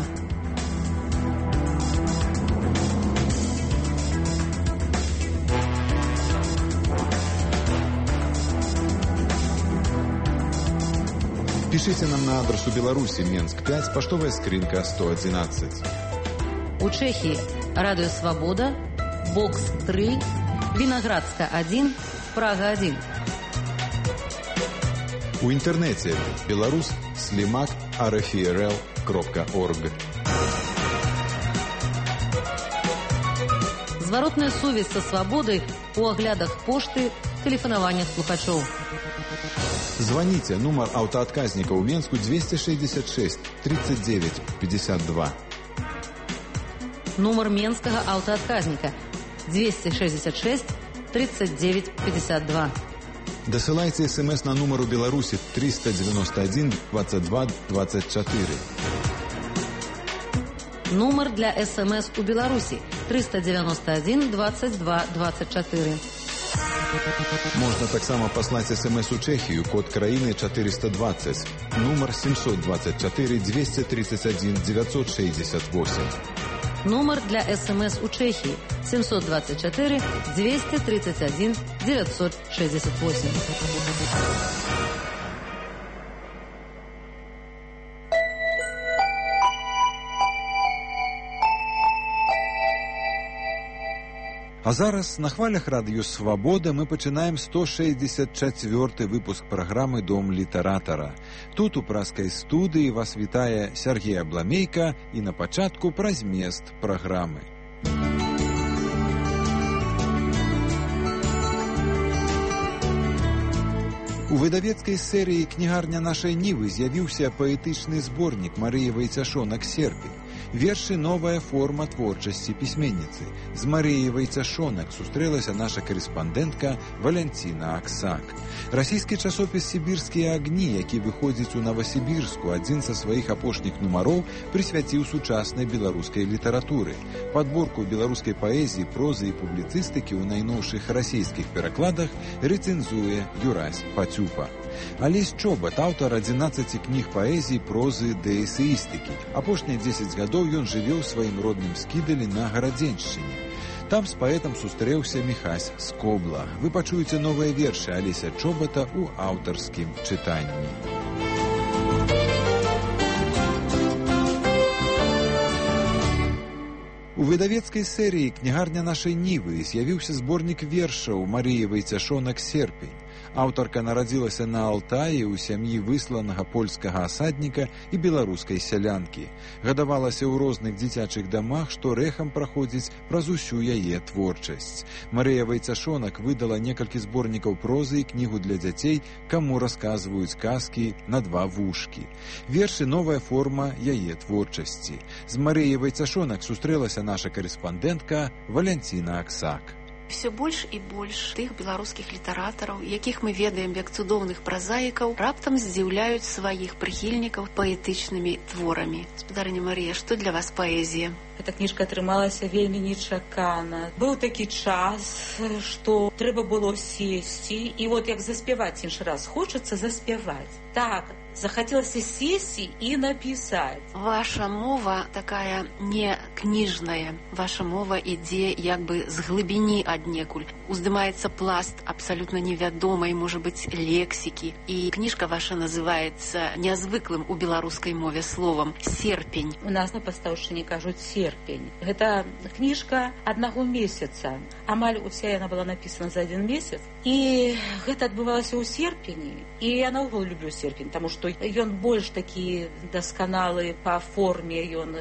Пишите нам на адресу Беларуси, Менск 5, поштовая скринка 111. У Чехии радио «Свобода», бокс 3, Виноградска 1, Прага 1. У интернете belarus/slimak.rfrl.org. Зворотная сувязь со свободой у оглядах пошты, телефонования слухачоў. Звоните, номер автоотказника у Менску 266 39 52. Номер Менского автоотказника 266 39 52. Досылайте смс на номер у Беларуси 391 22 24. Номер для смс у Беларуси 391 22 24. Можно таксама послать смс у Чехию, код краины 420, номер 724 231 968. Номер для смс у Чехии 724 231 968. А зараз на хвалях радыё «Свабода» мы пачынаем 164 выпуск праграмы «Дом літаратара». Тут у праскай студыі вас вітае Сергей Абламейка і на пачатку пра змест праграмы. У выдавецкай серыі «Кнігарня нашай Нівы» з'явіўся паэтычны зборнік Марыі Вайцяшонак «Серпень». Вершы «Новая форма творчасці пісьменніцы». З Марыяй Вайцяшонак сустрэлася наша карэспандэнтка Валянціна Аксак. Расійскі часопіс «Сібірскія агні», які выходзіць у Новасібірску, адзін са сваіх апошніх нумароў прысвяціў сучаснай беларускай літаратуры. Падборку беларускай паэзіі, прозы і публіцыстыкі ў найноўшых расійскіх перакладах рэцэнзуе Юрась Пацюпа. Алесь Чобат, аўтар 11 кніг паэзіі, прозы ды эсеістыкі. Апошнія 10 гадоў ён жыве ў сваім родным Скідалі на Гарадзеншчыне. Там з паэтам сустрэўся Міхась Скобла. Вы пачуеце новыя вершы Алеся Чобата ў аўтарскім чытанні. У выдавецкай серыі «Кнігарня нашай Нівы» з'явіўся зборнік вершаў Марыі Вайцяшонак «Серпень». Аўтарка нарадзілася на Алтаі ў сям'і высланага польскага асадніка і беларускай сялянкі. Гадавалася ў розных дзіцячых дамах, што рэхам праходзіць праз усю яе творчасць. Марыя Вайцяшонак выдала некалькі зборнікаў прозы і кнігу для дзяцей, каму расказваюць казкі на два вушкі. Вершы «Новая форма» яе творчасці. З Марыяй Вайцяшонак сустрэлася наша карэспандэнтка Валянціна Аксак. Все больш і больш тых беларускіх літаратараў, якіх мы ведаем як цудоўных празаікаў, раптам здзіўляюць сваіх прыхільнікаў паэтычнымі творамі. Спадарыня Марыя, што для вас паэзія? Эта кніжка атрымалася вельмі нечакана. Быў такі час, што трэба было сесці, і вот як заспяваць іншы раз, хочацца заспяваць. Так, захацелася сесці і напісаць. Ваша мова такая не кніжная. Ваша мова ідзе як бы з глыбіні аднекуль. Уздымаецца пласт абсалютна невядомай, можа быць, лексікі. І кніжка ваша называецца нязвыклым у беларускай мове словам «серпень». У нас на пастаўшчыне кажуць «серпень». Гэта кніжка аднаго месяца. Амаль уся яна была напісана за 1 месяц. І гэта адбывалася ў серпені. І я наогул люблю серпень, таму што ён больш такі дасканалы па форме, ён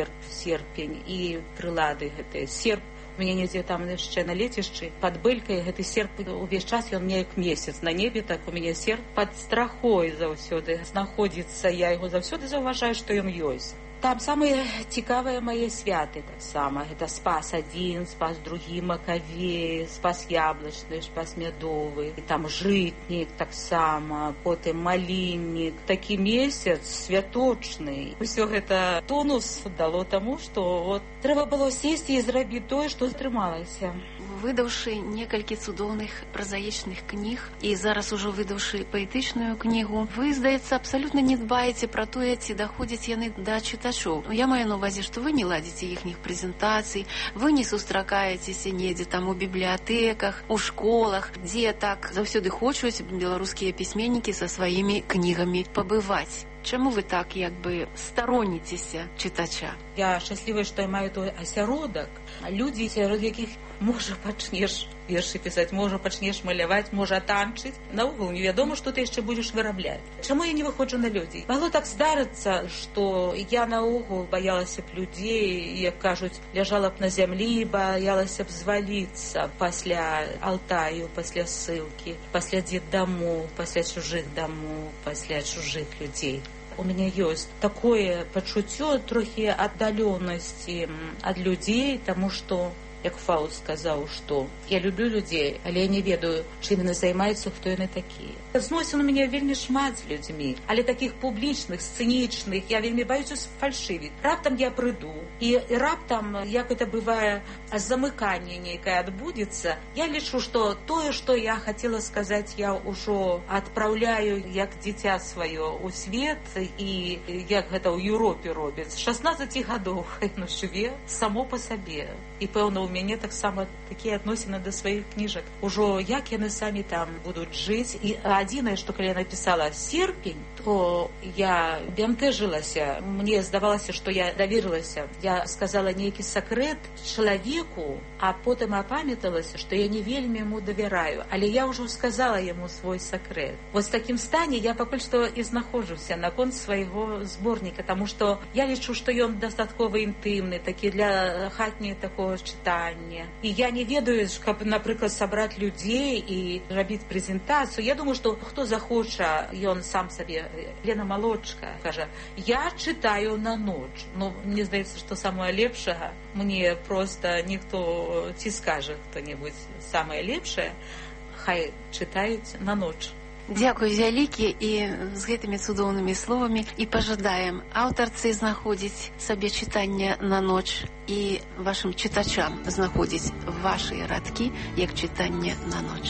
серпень і прылады гэтыя. Серп у мяне недзе там яшчэ на лецішчы пад бэлькай, гэты серп увесь час ён мне як месяц на небе, так у мяне серп пад страхой заўсёды знаходзіцца. Я яго заўсёды заўважаю, што ён ёсць. Там самыя цікавыя мае святы таксама. Гэта Спас-1, Спас-2, Макавей, Спас яблычны, Спас мядовы. І там жытнік таксама, потым маліннік. Такі месяц святочны. Усё гэта тонус дало таму, што вот трэба было сесці і зрабіць тое, што атрымалася. Выдаўшы некалькі цудоўных празаічных кніг і зараз ужо выдаўшы паэтычную кнігу, вы, здаецца, абсалютна не дбаеце пра тое, ці даходзяць яны да чытачоў. Я маю на увазе, што вы не ладзіце іхніх прэзентацый, вы не сустракаецеся недзе там у бібліятэках, у школах, дзе так заўсёды хочуць беларускія пісьменнікі са сваімі кнігамі пабываць. Чаму вы так як бы староніцеся чытача? Я шчаслівая, што я маю той асяродак. Людзі, сярод якіх можа пачнеш вершы пісаць, можа пачнеш маляваць, можа танчыць. Наогул невядома, што ты яшчэ будзеш вырабляць. Чаму я не выходжу на людзей? Магло так здарыцца, што я наогул баялася б людзей, як кажуць, ляжала б на зямлі, баялася б зваліцца пасля Алтаю, пасля ссылкі, пасля дзетдамоў, пасля чужых дамоў, пасля чужых людзей. У мяне ёсць такое пачуццё трохі аддалёнасці ад людзей, таму што, як Фауст сказаў, што я люблю людзей, але я не ведаю, чым яны займаюцца, хто яны такія. Зносін у мяне вельмі шмат з людзьмі, але такіх публічных, сцэнічных, я вельмі баюся фальшывіць. Раптам я прыйду, і раптам, як гэта бывае, замыканне нейкае адбудзецца, я лічу, што тое, што я хацела сказаць, я ўжо адпраўляю як дзіця сваё ў свет, і як гэта ў Еўропе робяць. З 16 гадоў яно жыве само па сабе. І, пэўна, у мяне таксама такія адносіны да сваіх кніжак. Ужо як яны самі там будуць жыць. І адзінае, што калі я напісала «Серпень», то я бянтэжылася. Мне здавалася, што я даверылася. Я сказала нейкі сакрэт чалавеку, а потым апамяталася, што я не вельмі яму давяраю. Але я ўжо сказала яму свой сакрэт. Вот з такім стане я пакуль што і знаходжуся наконт свайго зборніка, таму што я лічу, што ён дастаткова інтымны, такі для хатняе такого чытання. І я не ведаю, каб, напрыклад, сабраць людзей і рабіць прэзентацыю. Я думаю, што хто захоча, ён сам сабе. Лена Малочка кажа, я чытаю на ноч. Ну, мне здаецца, што самае лепшага, мне проста ніхто ці скажа хто-небудзь самае лепшае, хай чытаюць на ноч. Дзякуй вялікі і з гэтымі цудоўнымі словамі і пажадаем аўтарцы знаходзіць сабе чытанне на ноч і вашым чытачам знаходзіць вашыя радкі як чытанне на ноч.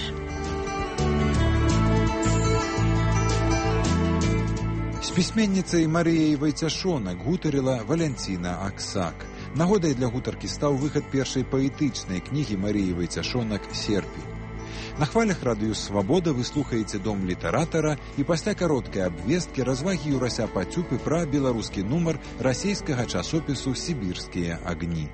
З пісьменніцай Марыяй Вайцяшонак гутарыла Валянціна Аксак. Нагодай для гутаркі стаў выхад першай паэтычнай кнігі Марыі Вайцяшонак «Серпень». На хвалях радыё «Свабода» вы слухаеце «Дом літаратара» і пасля кароткай абвесткі развагі Юрася Пацюпы пра беларускі нумар расійскага часопісу «Сібірскія агні».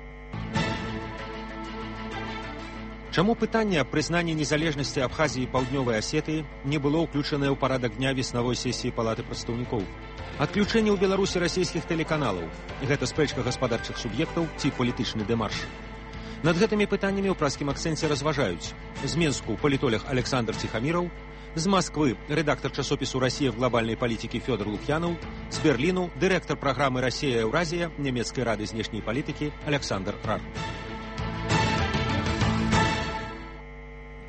Чаму пытанне аб прызнанні незалежнасці Абхазіі і Паўднёвай Асетыі не было ўключанае ў парадак дня веснавой сесіі Палаты прадстаўнікоў? Адключэнне ў Беларусі расійскіх тэлеканалаў – гэта спрэчка гаспадарчых суб'ектаў ці палітычны дэмарш? Над гэтымі пытаннямі ў праскім акцэнце разважаюць з Менску палітолог Александр Ціхаміраў, з Масквы рэдактар часопісу «Расія в глобальнай палітыкі» Фёдор Лук'янаў, з Берліну дырэктар праграмы «Расія-Еўразія» нямецкай рады знешняй палітыкі Александр Рар.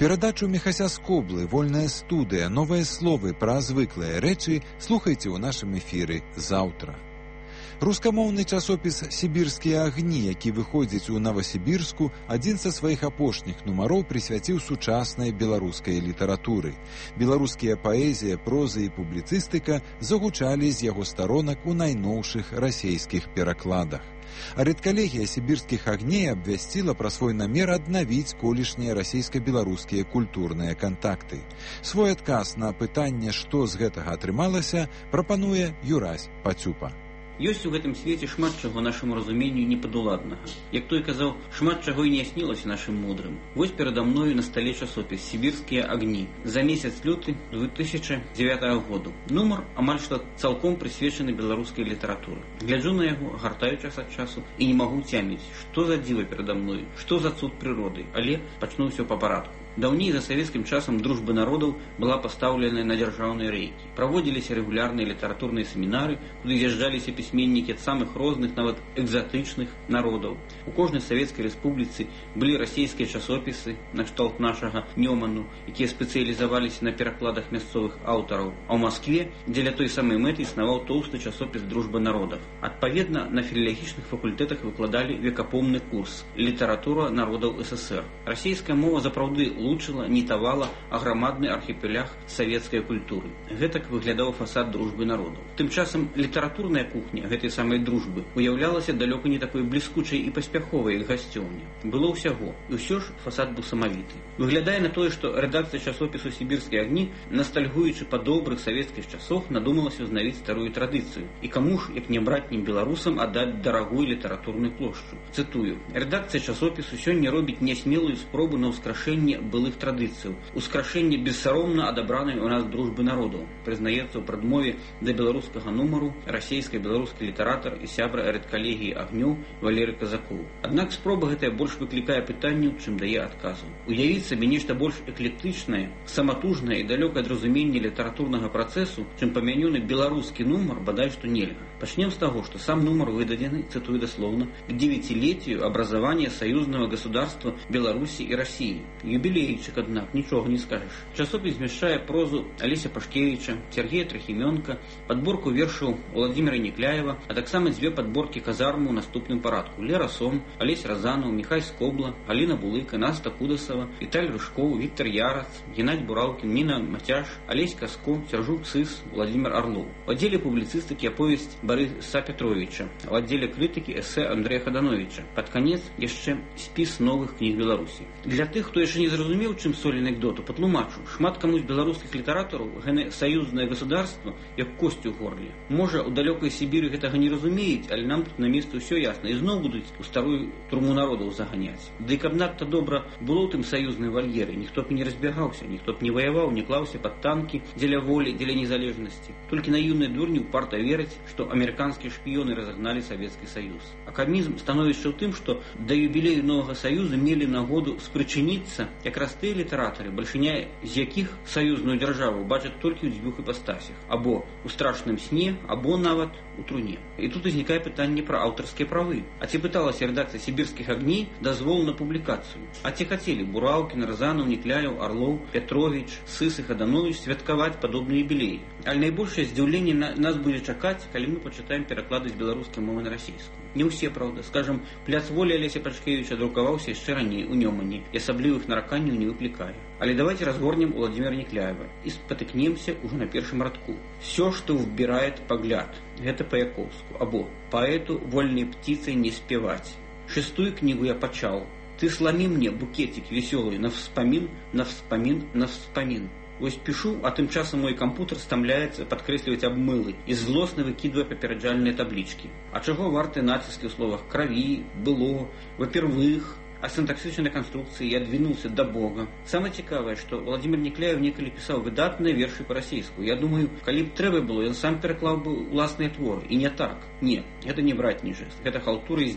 Перадачу Міхася Скоблы, вольная студыя, новыя словы пра звыклыя рэчы слухайце ў нашым эфіры заўтра. Рускамоўны часопіс «Сібірскія агні», які выходзіць у Новасібірску, адзін са сваіх апошніх нумароў прысвяціў сучаснай беларускай літаратуры. Беларускія паэзія, проза і публіцыстыка загучалі з яго старонак у найноўшых расейскіх перакладах. А рэдкалегія «Сібірскіх агней» абвясціла пра свой намер аднавіць колішнія расійска-беларускія культурныя кантакты. Свой адказ на пытанне, што з гэтага атрымалася, прапануе Юрась Пацюпа. Ёсць у гэтым свеце шмат чаго нашаму разуменню непадуладнага. Як той казаў, шмат чаго і не снілася нашым мудрым. Вось перада мною на стале часопіс «Сібірскія агні» за месяц люты 2009 году. Нумар амаль што цалком прысвечаны беларускай літаратуры. Гляджу на яго, гартаю час ад часу і не магу цяміць, што за дзіва перада мною, што за цуд прыроды, але пачну ўсё па парадку. Даўней за савецкім часам дружба народаў была пастаўленая на дзяржаўныя рэйкі. Праводзіліся рэгулярныя літаратурныя семінары, куды з'язджаліся пісьменнікі ад самых розных, нават экзатычных народаў. У кожнай савецкай рэспубліцы былі расійскія часопісы на кшталт нашага Нёману, якія спецыялізаваліся на перакладах мясцовых аўтараў. А ў Маскве дзеля той самай мэты існаваў тоўсты часопіс «Дружба народаў». Адпаведна, на філалагічных факультэтах выкладалі векапомны курс «Літаратура народаў ССР». Расійская мова запраўды лучыла, не тавала аграмадны архіпелях савецкай культуры. Гэтак выглядаў фасад дружбы народаў. Тым часам літаратурная кухня гэтай самай дружбы уяўлялася далёка не такой бліскучай і паспяховай, як гасцёўня. Было ўсяго, і ўсё ж фасад быў самавіты. Выглядае на тое, што рэдакцыя часопісу «Сібірскія агні», настальгуючы па добрых савецкіх часах, надумалася ўзнавіць старую традыцыю. І каму ж, як не братнім беларусам, аддаць дарагую літаратурную плошчу. Цытую: «Рэдакцыя часопісу сёння робіць нясмелую спробу на ўскрашэнне былых традыцыяў, ускрашэнне бессаромна адабранай у нас дружбы народаў», прызнаецца ў прадмове да беларускага нумару расійска-беларускі літаратар і сябра рэдкалегіі агнёў Валерый Казакоў. Аднак спроба гэтая больш выклікае пытанняў, чым дае адказу. Уявіць сабе нешта больш эклектычнае, саматужнае і далёкае ад разумення літаратурнага працэсу, чым памянёны беларускі нумар, бадай што нельга. Пачнем з таго, што сам нумар выдадзены, цытую даслоўна, к 9-летию образования союзного государства Беларуси и России. Юбилейчик, однако, ничего не скажешь. Часопіс змяшчае прозу Алеся Пашкевича, Сергея Трахименка, подборку вершаў Владимира Некляева, а таксама дзве подборки казарму ў наступным парадку: Лера Сом, Олесь Разанов, Михай Скобла, Алина Булыка, Наста Кудасова, Виталь Рыжков, Виктор Ярац, Геннадий Буралкин, Нина Матяш, Олесь Каско, Сержук Цыс, Владимир Орлов. В отделе публицистики оповесть Бориса Петровича, в отделе критики эссе Андрея Хадановича. Под конец яшчэ спіс новых кніг Беларусі. Для тых, хто яшчэ не зразумеў, чым соль анекдоту, патлумачу: шмат каму з беларускіх літаратараў гэне саюзнае государство як косць у горле. Можа, у далёкай Сібіры гэтага не разумеюць, але нам тут на месцы ўсё ясна, і зноў будуць у старую турму народаў заганяць. Ды каб надта добра было ў тым саюзнай вальеры, ніхто б не разбягаўся, ніхто б не ваяваў, не клаўся пад танкі дзеля волі, дзеля незалежнасці. Толькі наіўныя дурні ўпарта вераць, што амерыканскія шпіёны разагналі Савецкі Саюз. А камізм становішча ў тым, што да юбілею новага саюза мелі нагоду спрычыніцца якраз тыя літаратары, бальшыня з якіх саюзную дзяржаву бачаць толькі ў дзвюх іпастасях: або у страшным сне, або нават у труне. І тут узнікае пытанне пра аўтарскія правы. А ці пыталася рэдакцыя «Сібірскіх агней» дазвол на публікацыю? А ці хацелі Буралкін, Разанов, Некляев, Орлов, Петрович, Сыс і Хаданович святкаваць падобныя юбілеі? Але найбольшае здзіўленне нас будзе чакаць, калі мы пачытаем пераклады з беларускай мовы на расійскую. Не ўсе, правда. Скажам, «Пляц волі» Алеся Пашкевіча друкаваўся яшчэ раней у Нёмане і асаблівых нараканняў не выклікае. Але давайте разгорнем Владимира Некляева и спотыкнемся уже на першым радку. «Все, что вбирает погляд» — это по-яковску. Або «Поэту вольной птицей не спевать». 6-ю книгу я почал. «Ты сломи мне букетик веселый на вспомин, на вспомин, на вспомин». Вось пишу, а тым часам мой кампутер стамляецца падкрэсліваць абмылы і злосна выкідвае папераджальныя таблічкі. А чаго варты націскі ў словах «краві», «было», «во-первых», а синтаксичной конструкции я двинулся до Бога. Самое цікавае, что Владимир Некляев некалі писал выдатныя вершы по-расійску. Я думаю, калі б трэба было, ён сам пераклаў бы ўласныя творы. І не так. Не, гэта не братні жест, гэта халтура і здзек.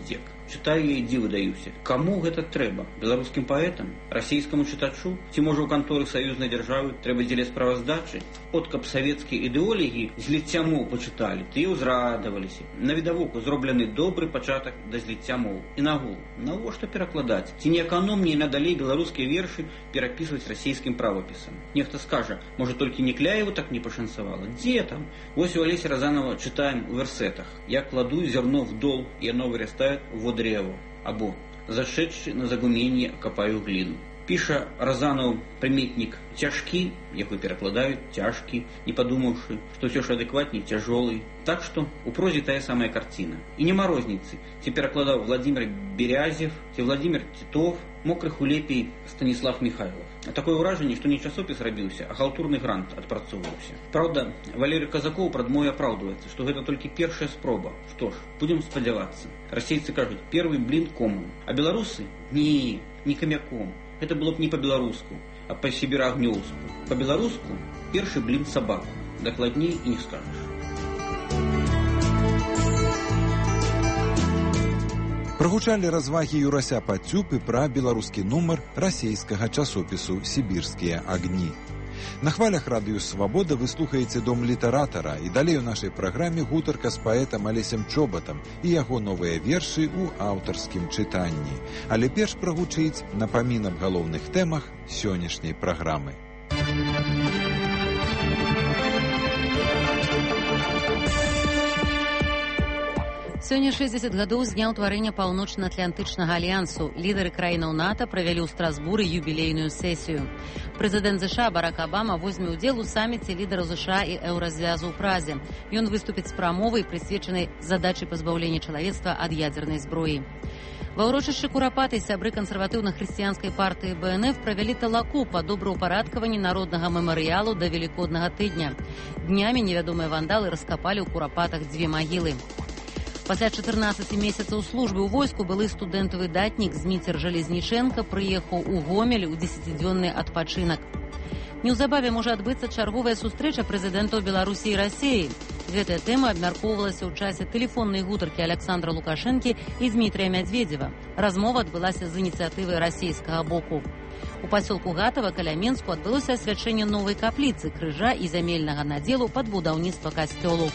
Чытаю і дзіву даюся. Каму гэта трэба? Беларускім паэтам? Расійскаму чытачу? Ці можа ў канторы саюзнай дзяржавы трэба дзеля справаздачы? От каб савецкія ідэолагі зліцця моў пачыталі, тыя ўзрадаваліся. На відавоку зроблены добры пачатак да зліцця моў. І нагул, навошта перакладаць? Ці не эканомней надалей беларускія вершы перапісваць расійскім правапісам? Нехта скажа, можа толькі Некляеву так не пашанцавала? Дзе там? Вось у Алеся Разанова чытаем у версетах. Я кладу зерно в дол, и оно вырастает в древо. Або зашедший на загуменье копаю глину. Піша Разанов приметник «тяжкий», якой перекладают «тяжкий», не подумавши, что все же адекватней «тяжелый». Так что у прозе тая самая картина. И не морозницы. Те перекладал Владимир Берязев, те Владимир Титов, мокрых улепей Станислав Михайлов. А такое ўражанне, што не часопіс рабіўся, а халтурны грант адпрацоўваўся. Праўда, Валерый Казакоў прад мной апраўдваецца, што гэта толькі першая спроба. Што ж, будзем спадзявацца. Расейцы кажуць, первый блин комом. А беларусы? Не камяком. Это было б не по-беларуску, а по-сібірагнёўску. По-беларуску першы блин сабаку. Дакладней і не скажаш. Прагучалі развагі Юрася Пацюпы пра беларускі нумар расійскага часопісу «Сібірскія агні». На хвалях радыё «Свабода» вы слухаеце «Дом літаратара» і далей у нашай праграме гутарка з паэтам Алесем Чобатам і яго новыя вершы ў аўтарскім чытанні. Але перш прагучыць напамін аб галоўных тэмах сённяшняй праграмы. Сёння 60 гадоў з дня ўтварэння Паўночна-Атлантычнага альянсу. Лідары краінаў НАТО правялі ў Страсбуры юбілейную сесію. Прэзідэнт ЗША Барак Абама возьме ўдзел у саміце лідараў ЗША і еўразвязу ў Празе. Ён выступіць з прамовай, прысвечанай задачы пазбаўлення чалавецтва ад ядзернай зброі. Ва ўрочышчы Курапаты сябры кансерватыўна-хрысціянскай партыі БНФ правялі талаку па добраўпарадкаванні народнага мемарыялу да Велікоднага тыдня. Днямі невядомыя вандалы раскапалі ў Курапатах 2 магілы. Пасля 14 месяцаў службы ў войску былы студэнт-выдатнік Зміцер Жалезніченка прыехаў у Гомель у 10-дзённы адпачынак. Неўзабаве можа адбыцца чарговая сустрэча прэзідэнтаў Беларусі і Расіі. Гэтая тэма абмяркоўвалася ў часе тэлефоннай гутаркі Александра Лукашэнкі і Дмітрия Мядзведзева. Размова адбылася з ініцыятывы расійскага боку. У пасёлку Гатава каля Менску адбылося асвячэнне новай капліцы, крыжа і зямельнага надзелу пад будаўніцтва касцёлу.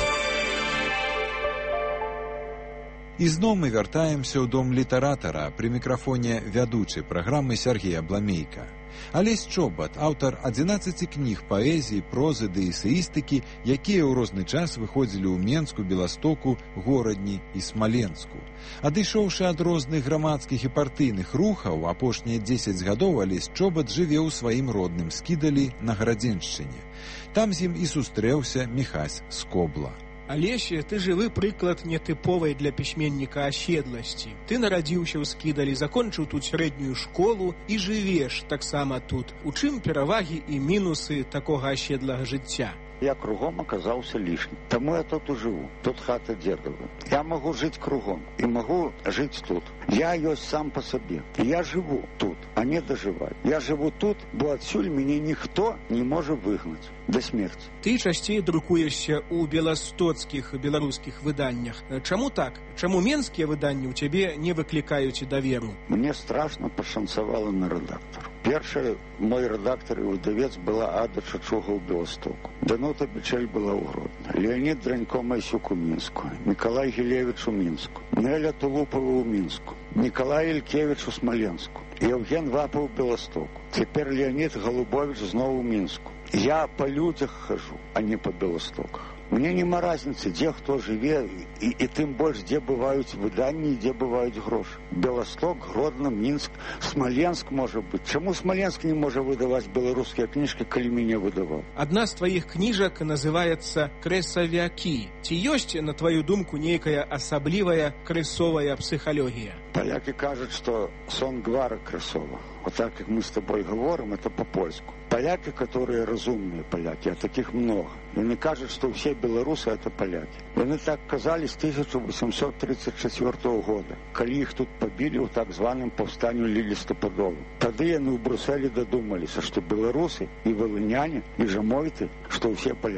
І зноў мы вяртаемся ў дом літаратара, пры мікрафоне вядучы праграмы Сергей Абламейка. Алесь Чобат, аўтар 11 кніг паэзіі, прозы ды эсеістыкі, якія ў розны час выходзілі ў Менску, Беластоку, Горадні і Смаленску. Адышоўшы ад розных грамадскіх і партыйных рухаў, апошнія 10 гадоў Алесь Чобат жыве ў сваім родным Скідалі на Гарадзеншчыне. Там з ім і сустрэўся Міхась Скобла. Алеся, ты жывы прыклад нетыповай для пісьменніка аседласці. Ты нарадзіўся ў Скідалі, закончыў тут сярэднюю школу і жывеш таксама тут. У чым перавагі і мінусы такога аседлага жыцця? Я кругом оказался лишним. Тому я тут и живу. Тут хата дедова. Я могу жить кругом и могу жить тут. Я ёсць сам по себе. Я живу тут, а не доживаю. Я живу тут, бо адсюль мяне ніхто не можа выгнаць до смерти. Ты часцей друкуешься у беластоцкіх беларускіх выданнях. Чаму так? Чаму менскія выданні ў цябе не выклікаюць даверу? Мне страшно пашанцавала на рэдактор. Першы мой рэдактор і выдавец была Ада Чачуга ў Беластоку. Данута Бичель была ў Гродно. Леонид Дранько Майсюк у Мінску. Николай Гілевіч у Мінску. Неля Тулупова ў Мінску. Николай Илькевич у Смоленску. Евген Вапа ў Беластоку. Цяпер Леонид Голубович зноў у Мінску. Я по людях хожу, а не по Беластоках. Мне нема разницы, где кто живе, и тем больше, где бывают выданні, где бывают гроши. Белосток, Гродно, Минск, Смоленск, может быть. Чему Смоленск не может выдавать белорусские книжки, коли меня выдавал? Одна з твоих книжек называется «Крэсавякі». Ці ёсць, на твою думку, нейкая асаблівая крэсовая психология? Поляки кажут, что сон Гвара крысова. Вот так, как мы с тобой говорим, это по-польску. Поляки, которые разумные поляки, а таких много. И они кажут, что все белорусы это поляки. И они так казали с 1834 года, коли их тут побили в так званом повстанию листопадовым. Тогда они в Брюсселе додумались, что белорусы и волыняне, и жамойты, что все поляки.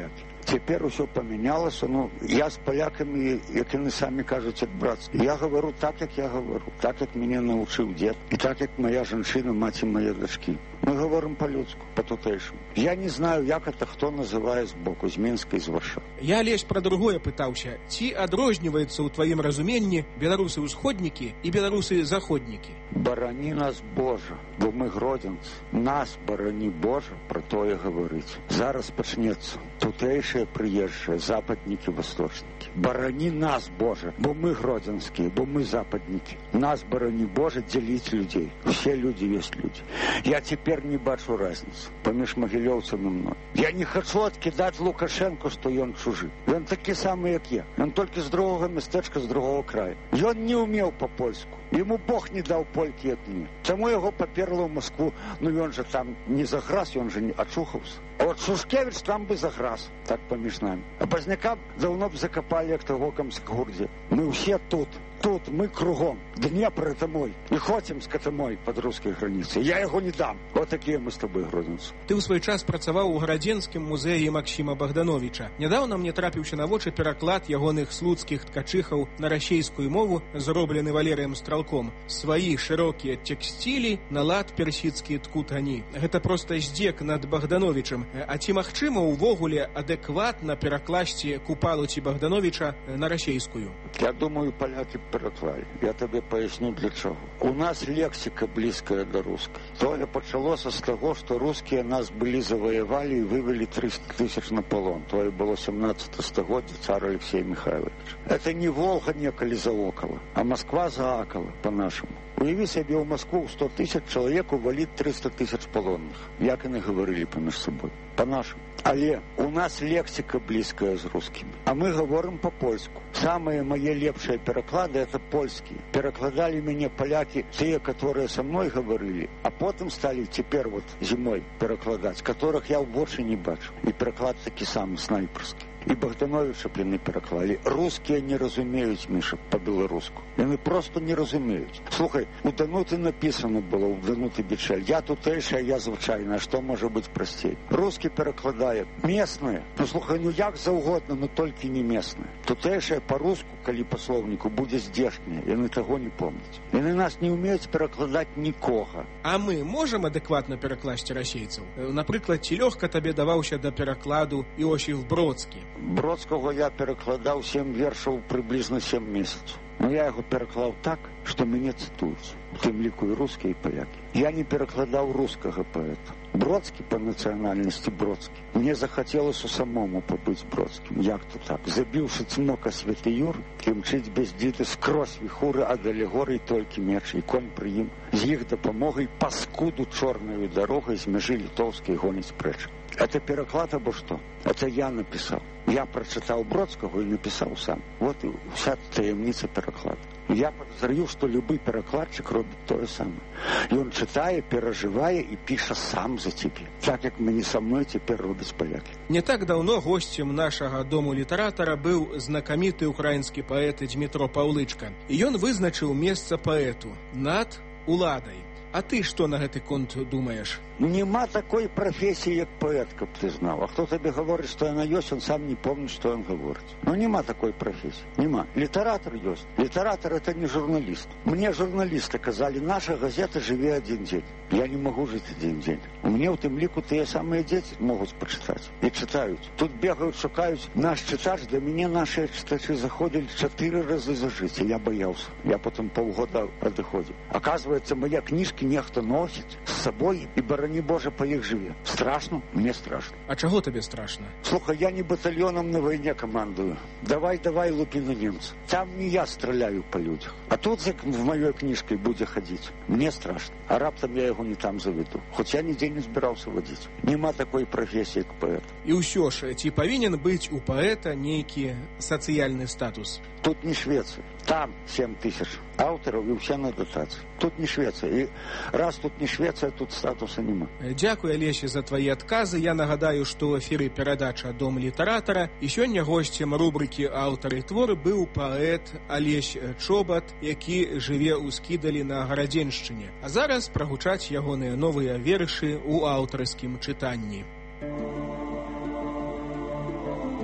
Цяпер усё памянялася. Ну, я з палякамі, як яны самі кажуць, як брацкі. Я гавару так, як я гавару, так, як мяне навучыў дзед, і так, як моя жанчына, маці мае дачкі. Мы говорим по-людску, по-тутэйшаму. Я не знаю, як это хто называе збоку, з Мінска і з Варшавы. Я, Лесь, пра другое пытаўся. Ці адрозніваецца ў тваім разуменні беларусы-усходнікі і беларусы-заходнікі? Барані нас, Божа, бо мы гродзенцы. Нас, барані Божа, пра тое гаварыць. Зараз пачнецца. Тутэйшыя прыезджыя, западнікі, восточнікі. Барані нас, Божа, бо мы гродзенскія, бо мы западнікі. Нас, барані Божа, дзяліць людзей. Усе людзі ёсць людзі. Я цяпер не бачу разніцы паміж магілёўцам і мной. Я не хачу адкідаць Лукашенко, што ён чужы. Ён такі самы, як я. Ён толькі з другога мястэчка, з другого краю. Ён не ўмеў па-польску. Ему Бог не даў полькі, як мне. Таму яго паперла ў Москву. Ну ён жа там не заграз, ён жа не ачухаўся. А от Шушкевич там бы заграз, так паміж намі. А Базняка даўно б закапалі, як таго камскагурдзе. Мы ўсе тут. Тут мы кругом. Днепр это мой. И Хотимск это мой под русской границей. Я его не дам. Вот такие мы с тобой, гродзенцы. Ты ў свой час працаваў у Гарадзенскім музеі Максіма Богдановича. Нядаўна мне трапіўся на вочы пераклад ягоных слуцкіх ткачыхаў на расейскую мову, зроблены Валерыем Стралком. Сваі шырокія текстілі на лад персідскія ткут они. Гэта проста здзек над Богдановичем. А ці магчыма ўвогуле адэкватна перакласці Купалу ці Богдановича на расейскую? Я думаю, поляки переклали. Я тебе поясню для чого. У нас лексика близкая до русской. Тое пачалося з того, что русские нас были завоевали и вывели 300 тысяч на полон. Тое было 17 стагоддзя, цар Алексей Михайлович. Это не Волга некалі заокала, а Москва заакала по-нашему. Уяви себе, у Москву 100 тысяч человек увалит 300 тысяч полонных. Як они говорили поміж собой. По-нашему. Але у нас лексика близкая с русскими. А мы говорим по-польску. Самые мои лепшие переклады это польские. Перекладали меня поляки, те, которые со мной говорили, а потом стали теперь вот зимой перекладать, которых я больше не бачу. И переклад таки самый снайперский. И Богдановича плены переклали. Русские не разумеют, Миша, по-белоруску. Они просто не разумеют. Слухай, у Дануты написано было, у Дануты Бичель. Я тутейшая, я звичайна, что может быть простей? Русский перекладает. Местные. Ну, слухай, ну як заўгодна, но только не местные. Тутейшая по-руску, калі по словнику, будет здешняя. И они того не помнят. И они нас не умеют перекладать никого. А мы можем адекватно перекласти расейцев? Например, ці лёгка табе даваўся до перекладу Иосиф Бродский? Бродского я перекладал 7 вершаў приблизно 7 месяцев. Но я его переклал так, что мне цитуют. В тем лику и русские, и поляки. Я не перекладал русского поэта. Бродский по национальности Бродский. Мне захотелось у самому побыть Бродским. Як-то так. Забивши цмока святый Юр, кімчить без діти скрозь вихури, а далі гори тільки меч, і конь при їм. З їх допомогою паскуду чорною дорогою з межі литовської гонить преч. Это переклад або что? Это я написал. Я прочитал Бродского и написал сам. Вот и вся таємниця переклада. Я подозреваю, что любой перекладчик робит то же самое. И он читает, переживает и пишет сам за тебе. Так, как мы не со мной теперь робят поляки. Не так давно гостем нашего дому литератора был знакомитый украинский поэт Дмитро Павлычка. И он вызначил место поэту над уладой. А ты что на гэты конт думаешь? Нема такой профессии, як поэт, каб ты знал. А кто тебе говорит, что она есть, он сам не помнит, что он говорит. Ну, нема такой профессии. Нема. Литератор есть. Литератор – это не журналист. Мне журналисты сказали, наша газета живи один день. Я не могу жить один день. У меня в тем лику те самые дети могут почитать. И читают. Тут бегают, шукают. Наш читач, для меня наши читачи заходили 4 раза за жизнь. Я боялся. Я потом полгода отходил. Оказывается, моя книжки нехто носит с собой и барани Боже по их живе. Страшно? Мне страшно. А чего тебе страшно? Слухай, я не батальоном на войне командую. Давай, лупи на немца. Там не я стреляю по людях. А тут в моей книжке будет ходить. Мне страшно. А раптом я его не там заведу. Хоть я нигде не собирался водить. Нема такой профессии, как поэт. И ўсё ж, ці повинен быть у поэта нейкі социальный статус? Тут не Швеция. Там 7 тысяч авторов и все на дотации. Тут не Швеция. И раз тут не Швеция, тут статуса нема. Дякую, Олеся, за твои отказы. Я нагадаю, что в эфире передача «Дом литератора». И сегодня гостем рубрики «Авторы творы» был поэт Олесь Чобат, які живе у Скідалі на Гарадзеншчыне. А зараз прагучаць ягоныя новыя вершы ў аўтарскім чытанні.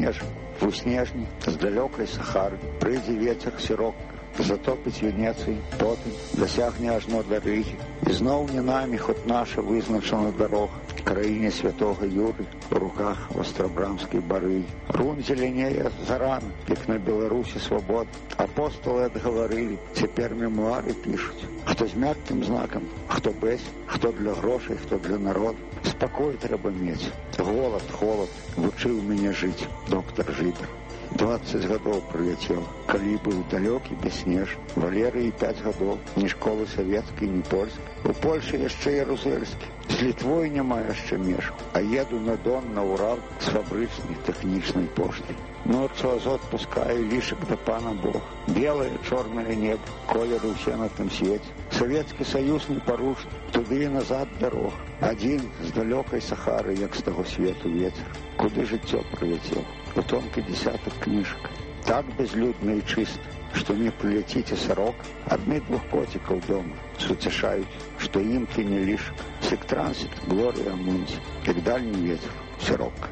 снежам. У снежні з далёкай Сахары прыйдзе вецер сірокка, затопіць Венецыі, потым дасягне ажно да Рыгі. І зноў не намі, хоць наша вызначана дарога, краіне святога Юры, у руках Острабрамскай барыгі. Рун зеленее зарана, як на Беларусі свабода. Апостолы адгаварылі, цяпер мемуары пішуць. Хто з мяккім знакам, хто без, хто для грошай, хто для народа. Спакой трэба мець. Голад, холод, вучыў мяне жыць, доктар Жыбер. 20 гадоў прыляцеў, калі быў далёкі, бясснежны. Валерыі 5 гадоў, ні школы савецкай, ні польскай. У Польшы яшчэ ярузельскі. З Літвой няма яшчэ межаў, а еду на Дон, на Урал з фабрычнай тэхнічнай поштай. Ноччу азот пускае лішак да пана Бога. Белае, чорнае небо, колеры ўсе на тым свеце. Савецкі Саюз не парушны, туды і назад дарога. Адзін з далёкай Сахары, як з таго свету ветер. Куды жыццё прыляцеў? У тонкі десятак кніжак. Так безлюдна і чыста, што не прыляціце сарок. Адны 2 коцікаў дома суцяшаюць, што імкі не лішак. Сектранsit, Глорія Мунці, як дальні ветер, сірокка.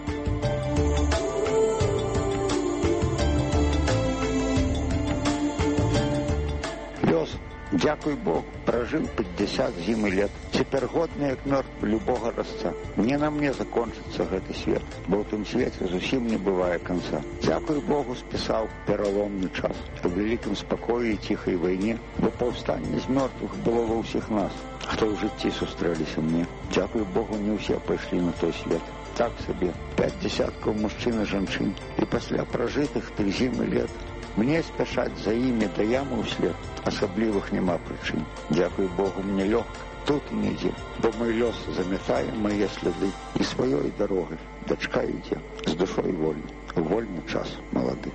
Лёс, дзякуй Богу, пражыў 50 зім і лет. Цяпер годны, як мёртвы любога разца. Не на мне закончыцца гэты свет, бо ў тым свеце зусім не бывае канца. Дзякуй Богу, спісаў пераломны час. У вялікім спакоі і ціхай вайне, бо паўстанне з мёртвых было ва ўсіх нас, хто ў жыцці сустрэліся мне. Дзякуй Богу, не ўсе пайшлі на той свет. Так сабе, 5 десяткаў мужчын і жанчын. І пасля пражытых 3 зімы лет мне спяшаць за імі да ямы ўслед. Асаблівых няма прычын. Дзякуй Богу, мне лёгка. Тут і нідзе, бо мой лёс замятае мае сляды. І сваёй дарогай дачка ідзе з душой вольнай. У вольны час малады.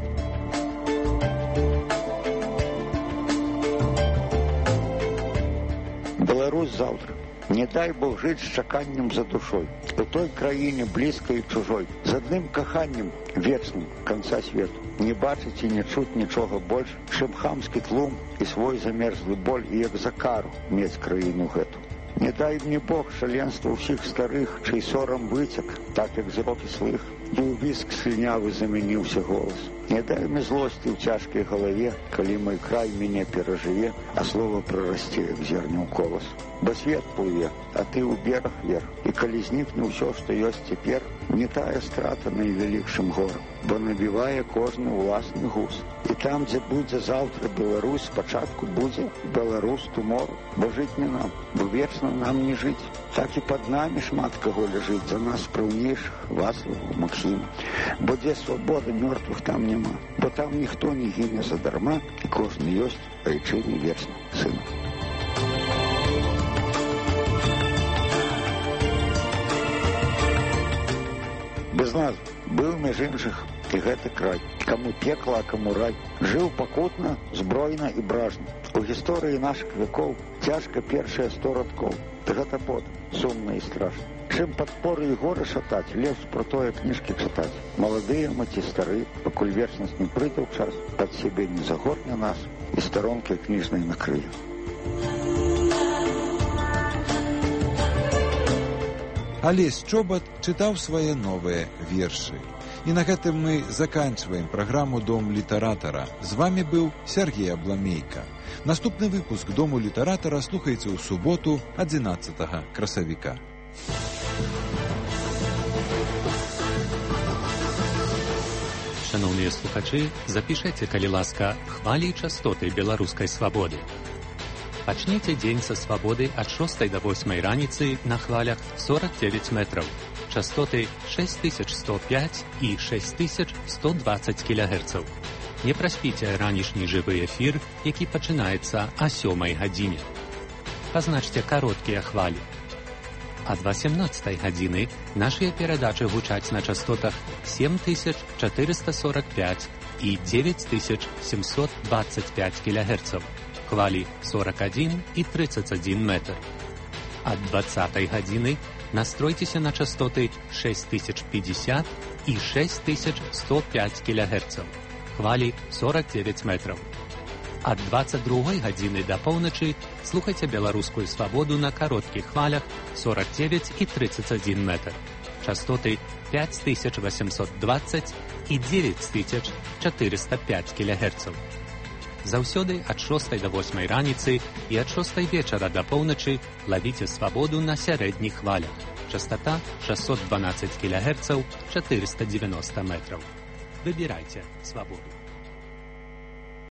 Беларусь заўтра. Не дай Бог жыць з чаканнем за душой. У той краіне блізкай і чужой. З адным каханнем вечным канца свету. Не бачыць і не чуць нічога больш, чым хамскі тлум і свой замерзлы боль, і як за кару мець краіну гэту. Не дай мне Бог шаленства ўсіх старых, чый сорам выцек, так як зрокі свых, і ў віск слінявы замяніўся голас. Не дай мне злосці ў цяжкай галаве, калі мой край мяне перажыве, а слова прарасце, як зерне ў колас. Бо свет плыве, а ты ў бераг вер, і калі знікне ўсё, што ёсць цяпер, не тая страта найвялікшым горам, бо набівае кожны ўласны гус. І там, дзе будзе заўтра Беларусь, спачатку будзе Беларус тумор, бо жыць не нам, бо вечна нам не жыць. Так і пад намі шмат каго ляжыць, за нас спраўнейшых, Вацлава, Максіма. Бо дзе свабода, мёртвых там няма, бо там ніхто не гіне задарма, і кожны ёсць айчыны вечны сына. Без нас быў між іншых і гэты край. Каму пекла, а каму рай. Жыў пакутна, збройна і бражна. У гісторыі нашых векоў цяжка першыя 100 радкоў. Гэта потым, сумна і страшна. Чым падпоры і горы шатаць, лепш про тое кніжкі чытаць. Маладыя мы ці стары, пакуль вечнасць не прыйдзе ў час, пад сябе не загорне нас і старонкі кніжнай накрые. Алесь Чобат чытаў свае новыя вершы. І на гэтым мы заканчваем праграму «Дом літаратара». З вами быў Сергей Абламейка. Наступны выпуск «Дому літаратара» слухайце ў суботу 11 красавіка. Шановныя слухачы, запішайце, калі ласка, хвалі і частоты беларускай свабоды. Пачніце дзень са свабоды ад 6 до 8 раніцы на хвалях 49 метраў. Частоты 6105 і 6120 кГц. Не праспіце ранішні жывы эфір, які пачынаецца о 7 гадзіне. Пазначце кароткія хвалі. Ад 18 гадзіны нашыя перадачы гучаць на частотах 7445 і 9725 кГц. Хвалі 41 і 31 метр. Ад 20 гадзіны настройцеся на частоты 6050 і 6105 кГц. Хвалі 49 метраў. Ад 22 гадзіны да поўначы слухайце беларускую свабоду на кароткіх хвалях 49 і 31 метр. частоты 5820 і 9405 кГц. Заўсёды ад 6 до 8 раніцы і ад 6 вечара до поўначы лавіце свабоду на сярэдніх хвалях. Частота 612 кГц, 490 метров. Выбирайте свободу.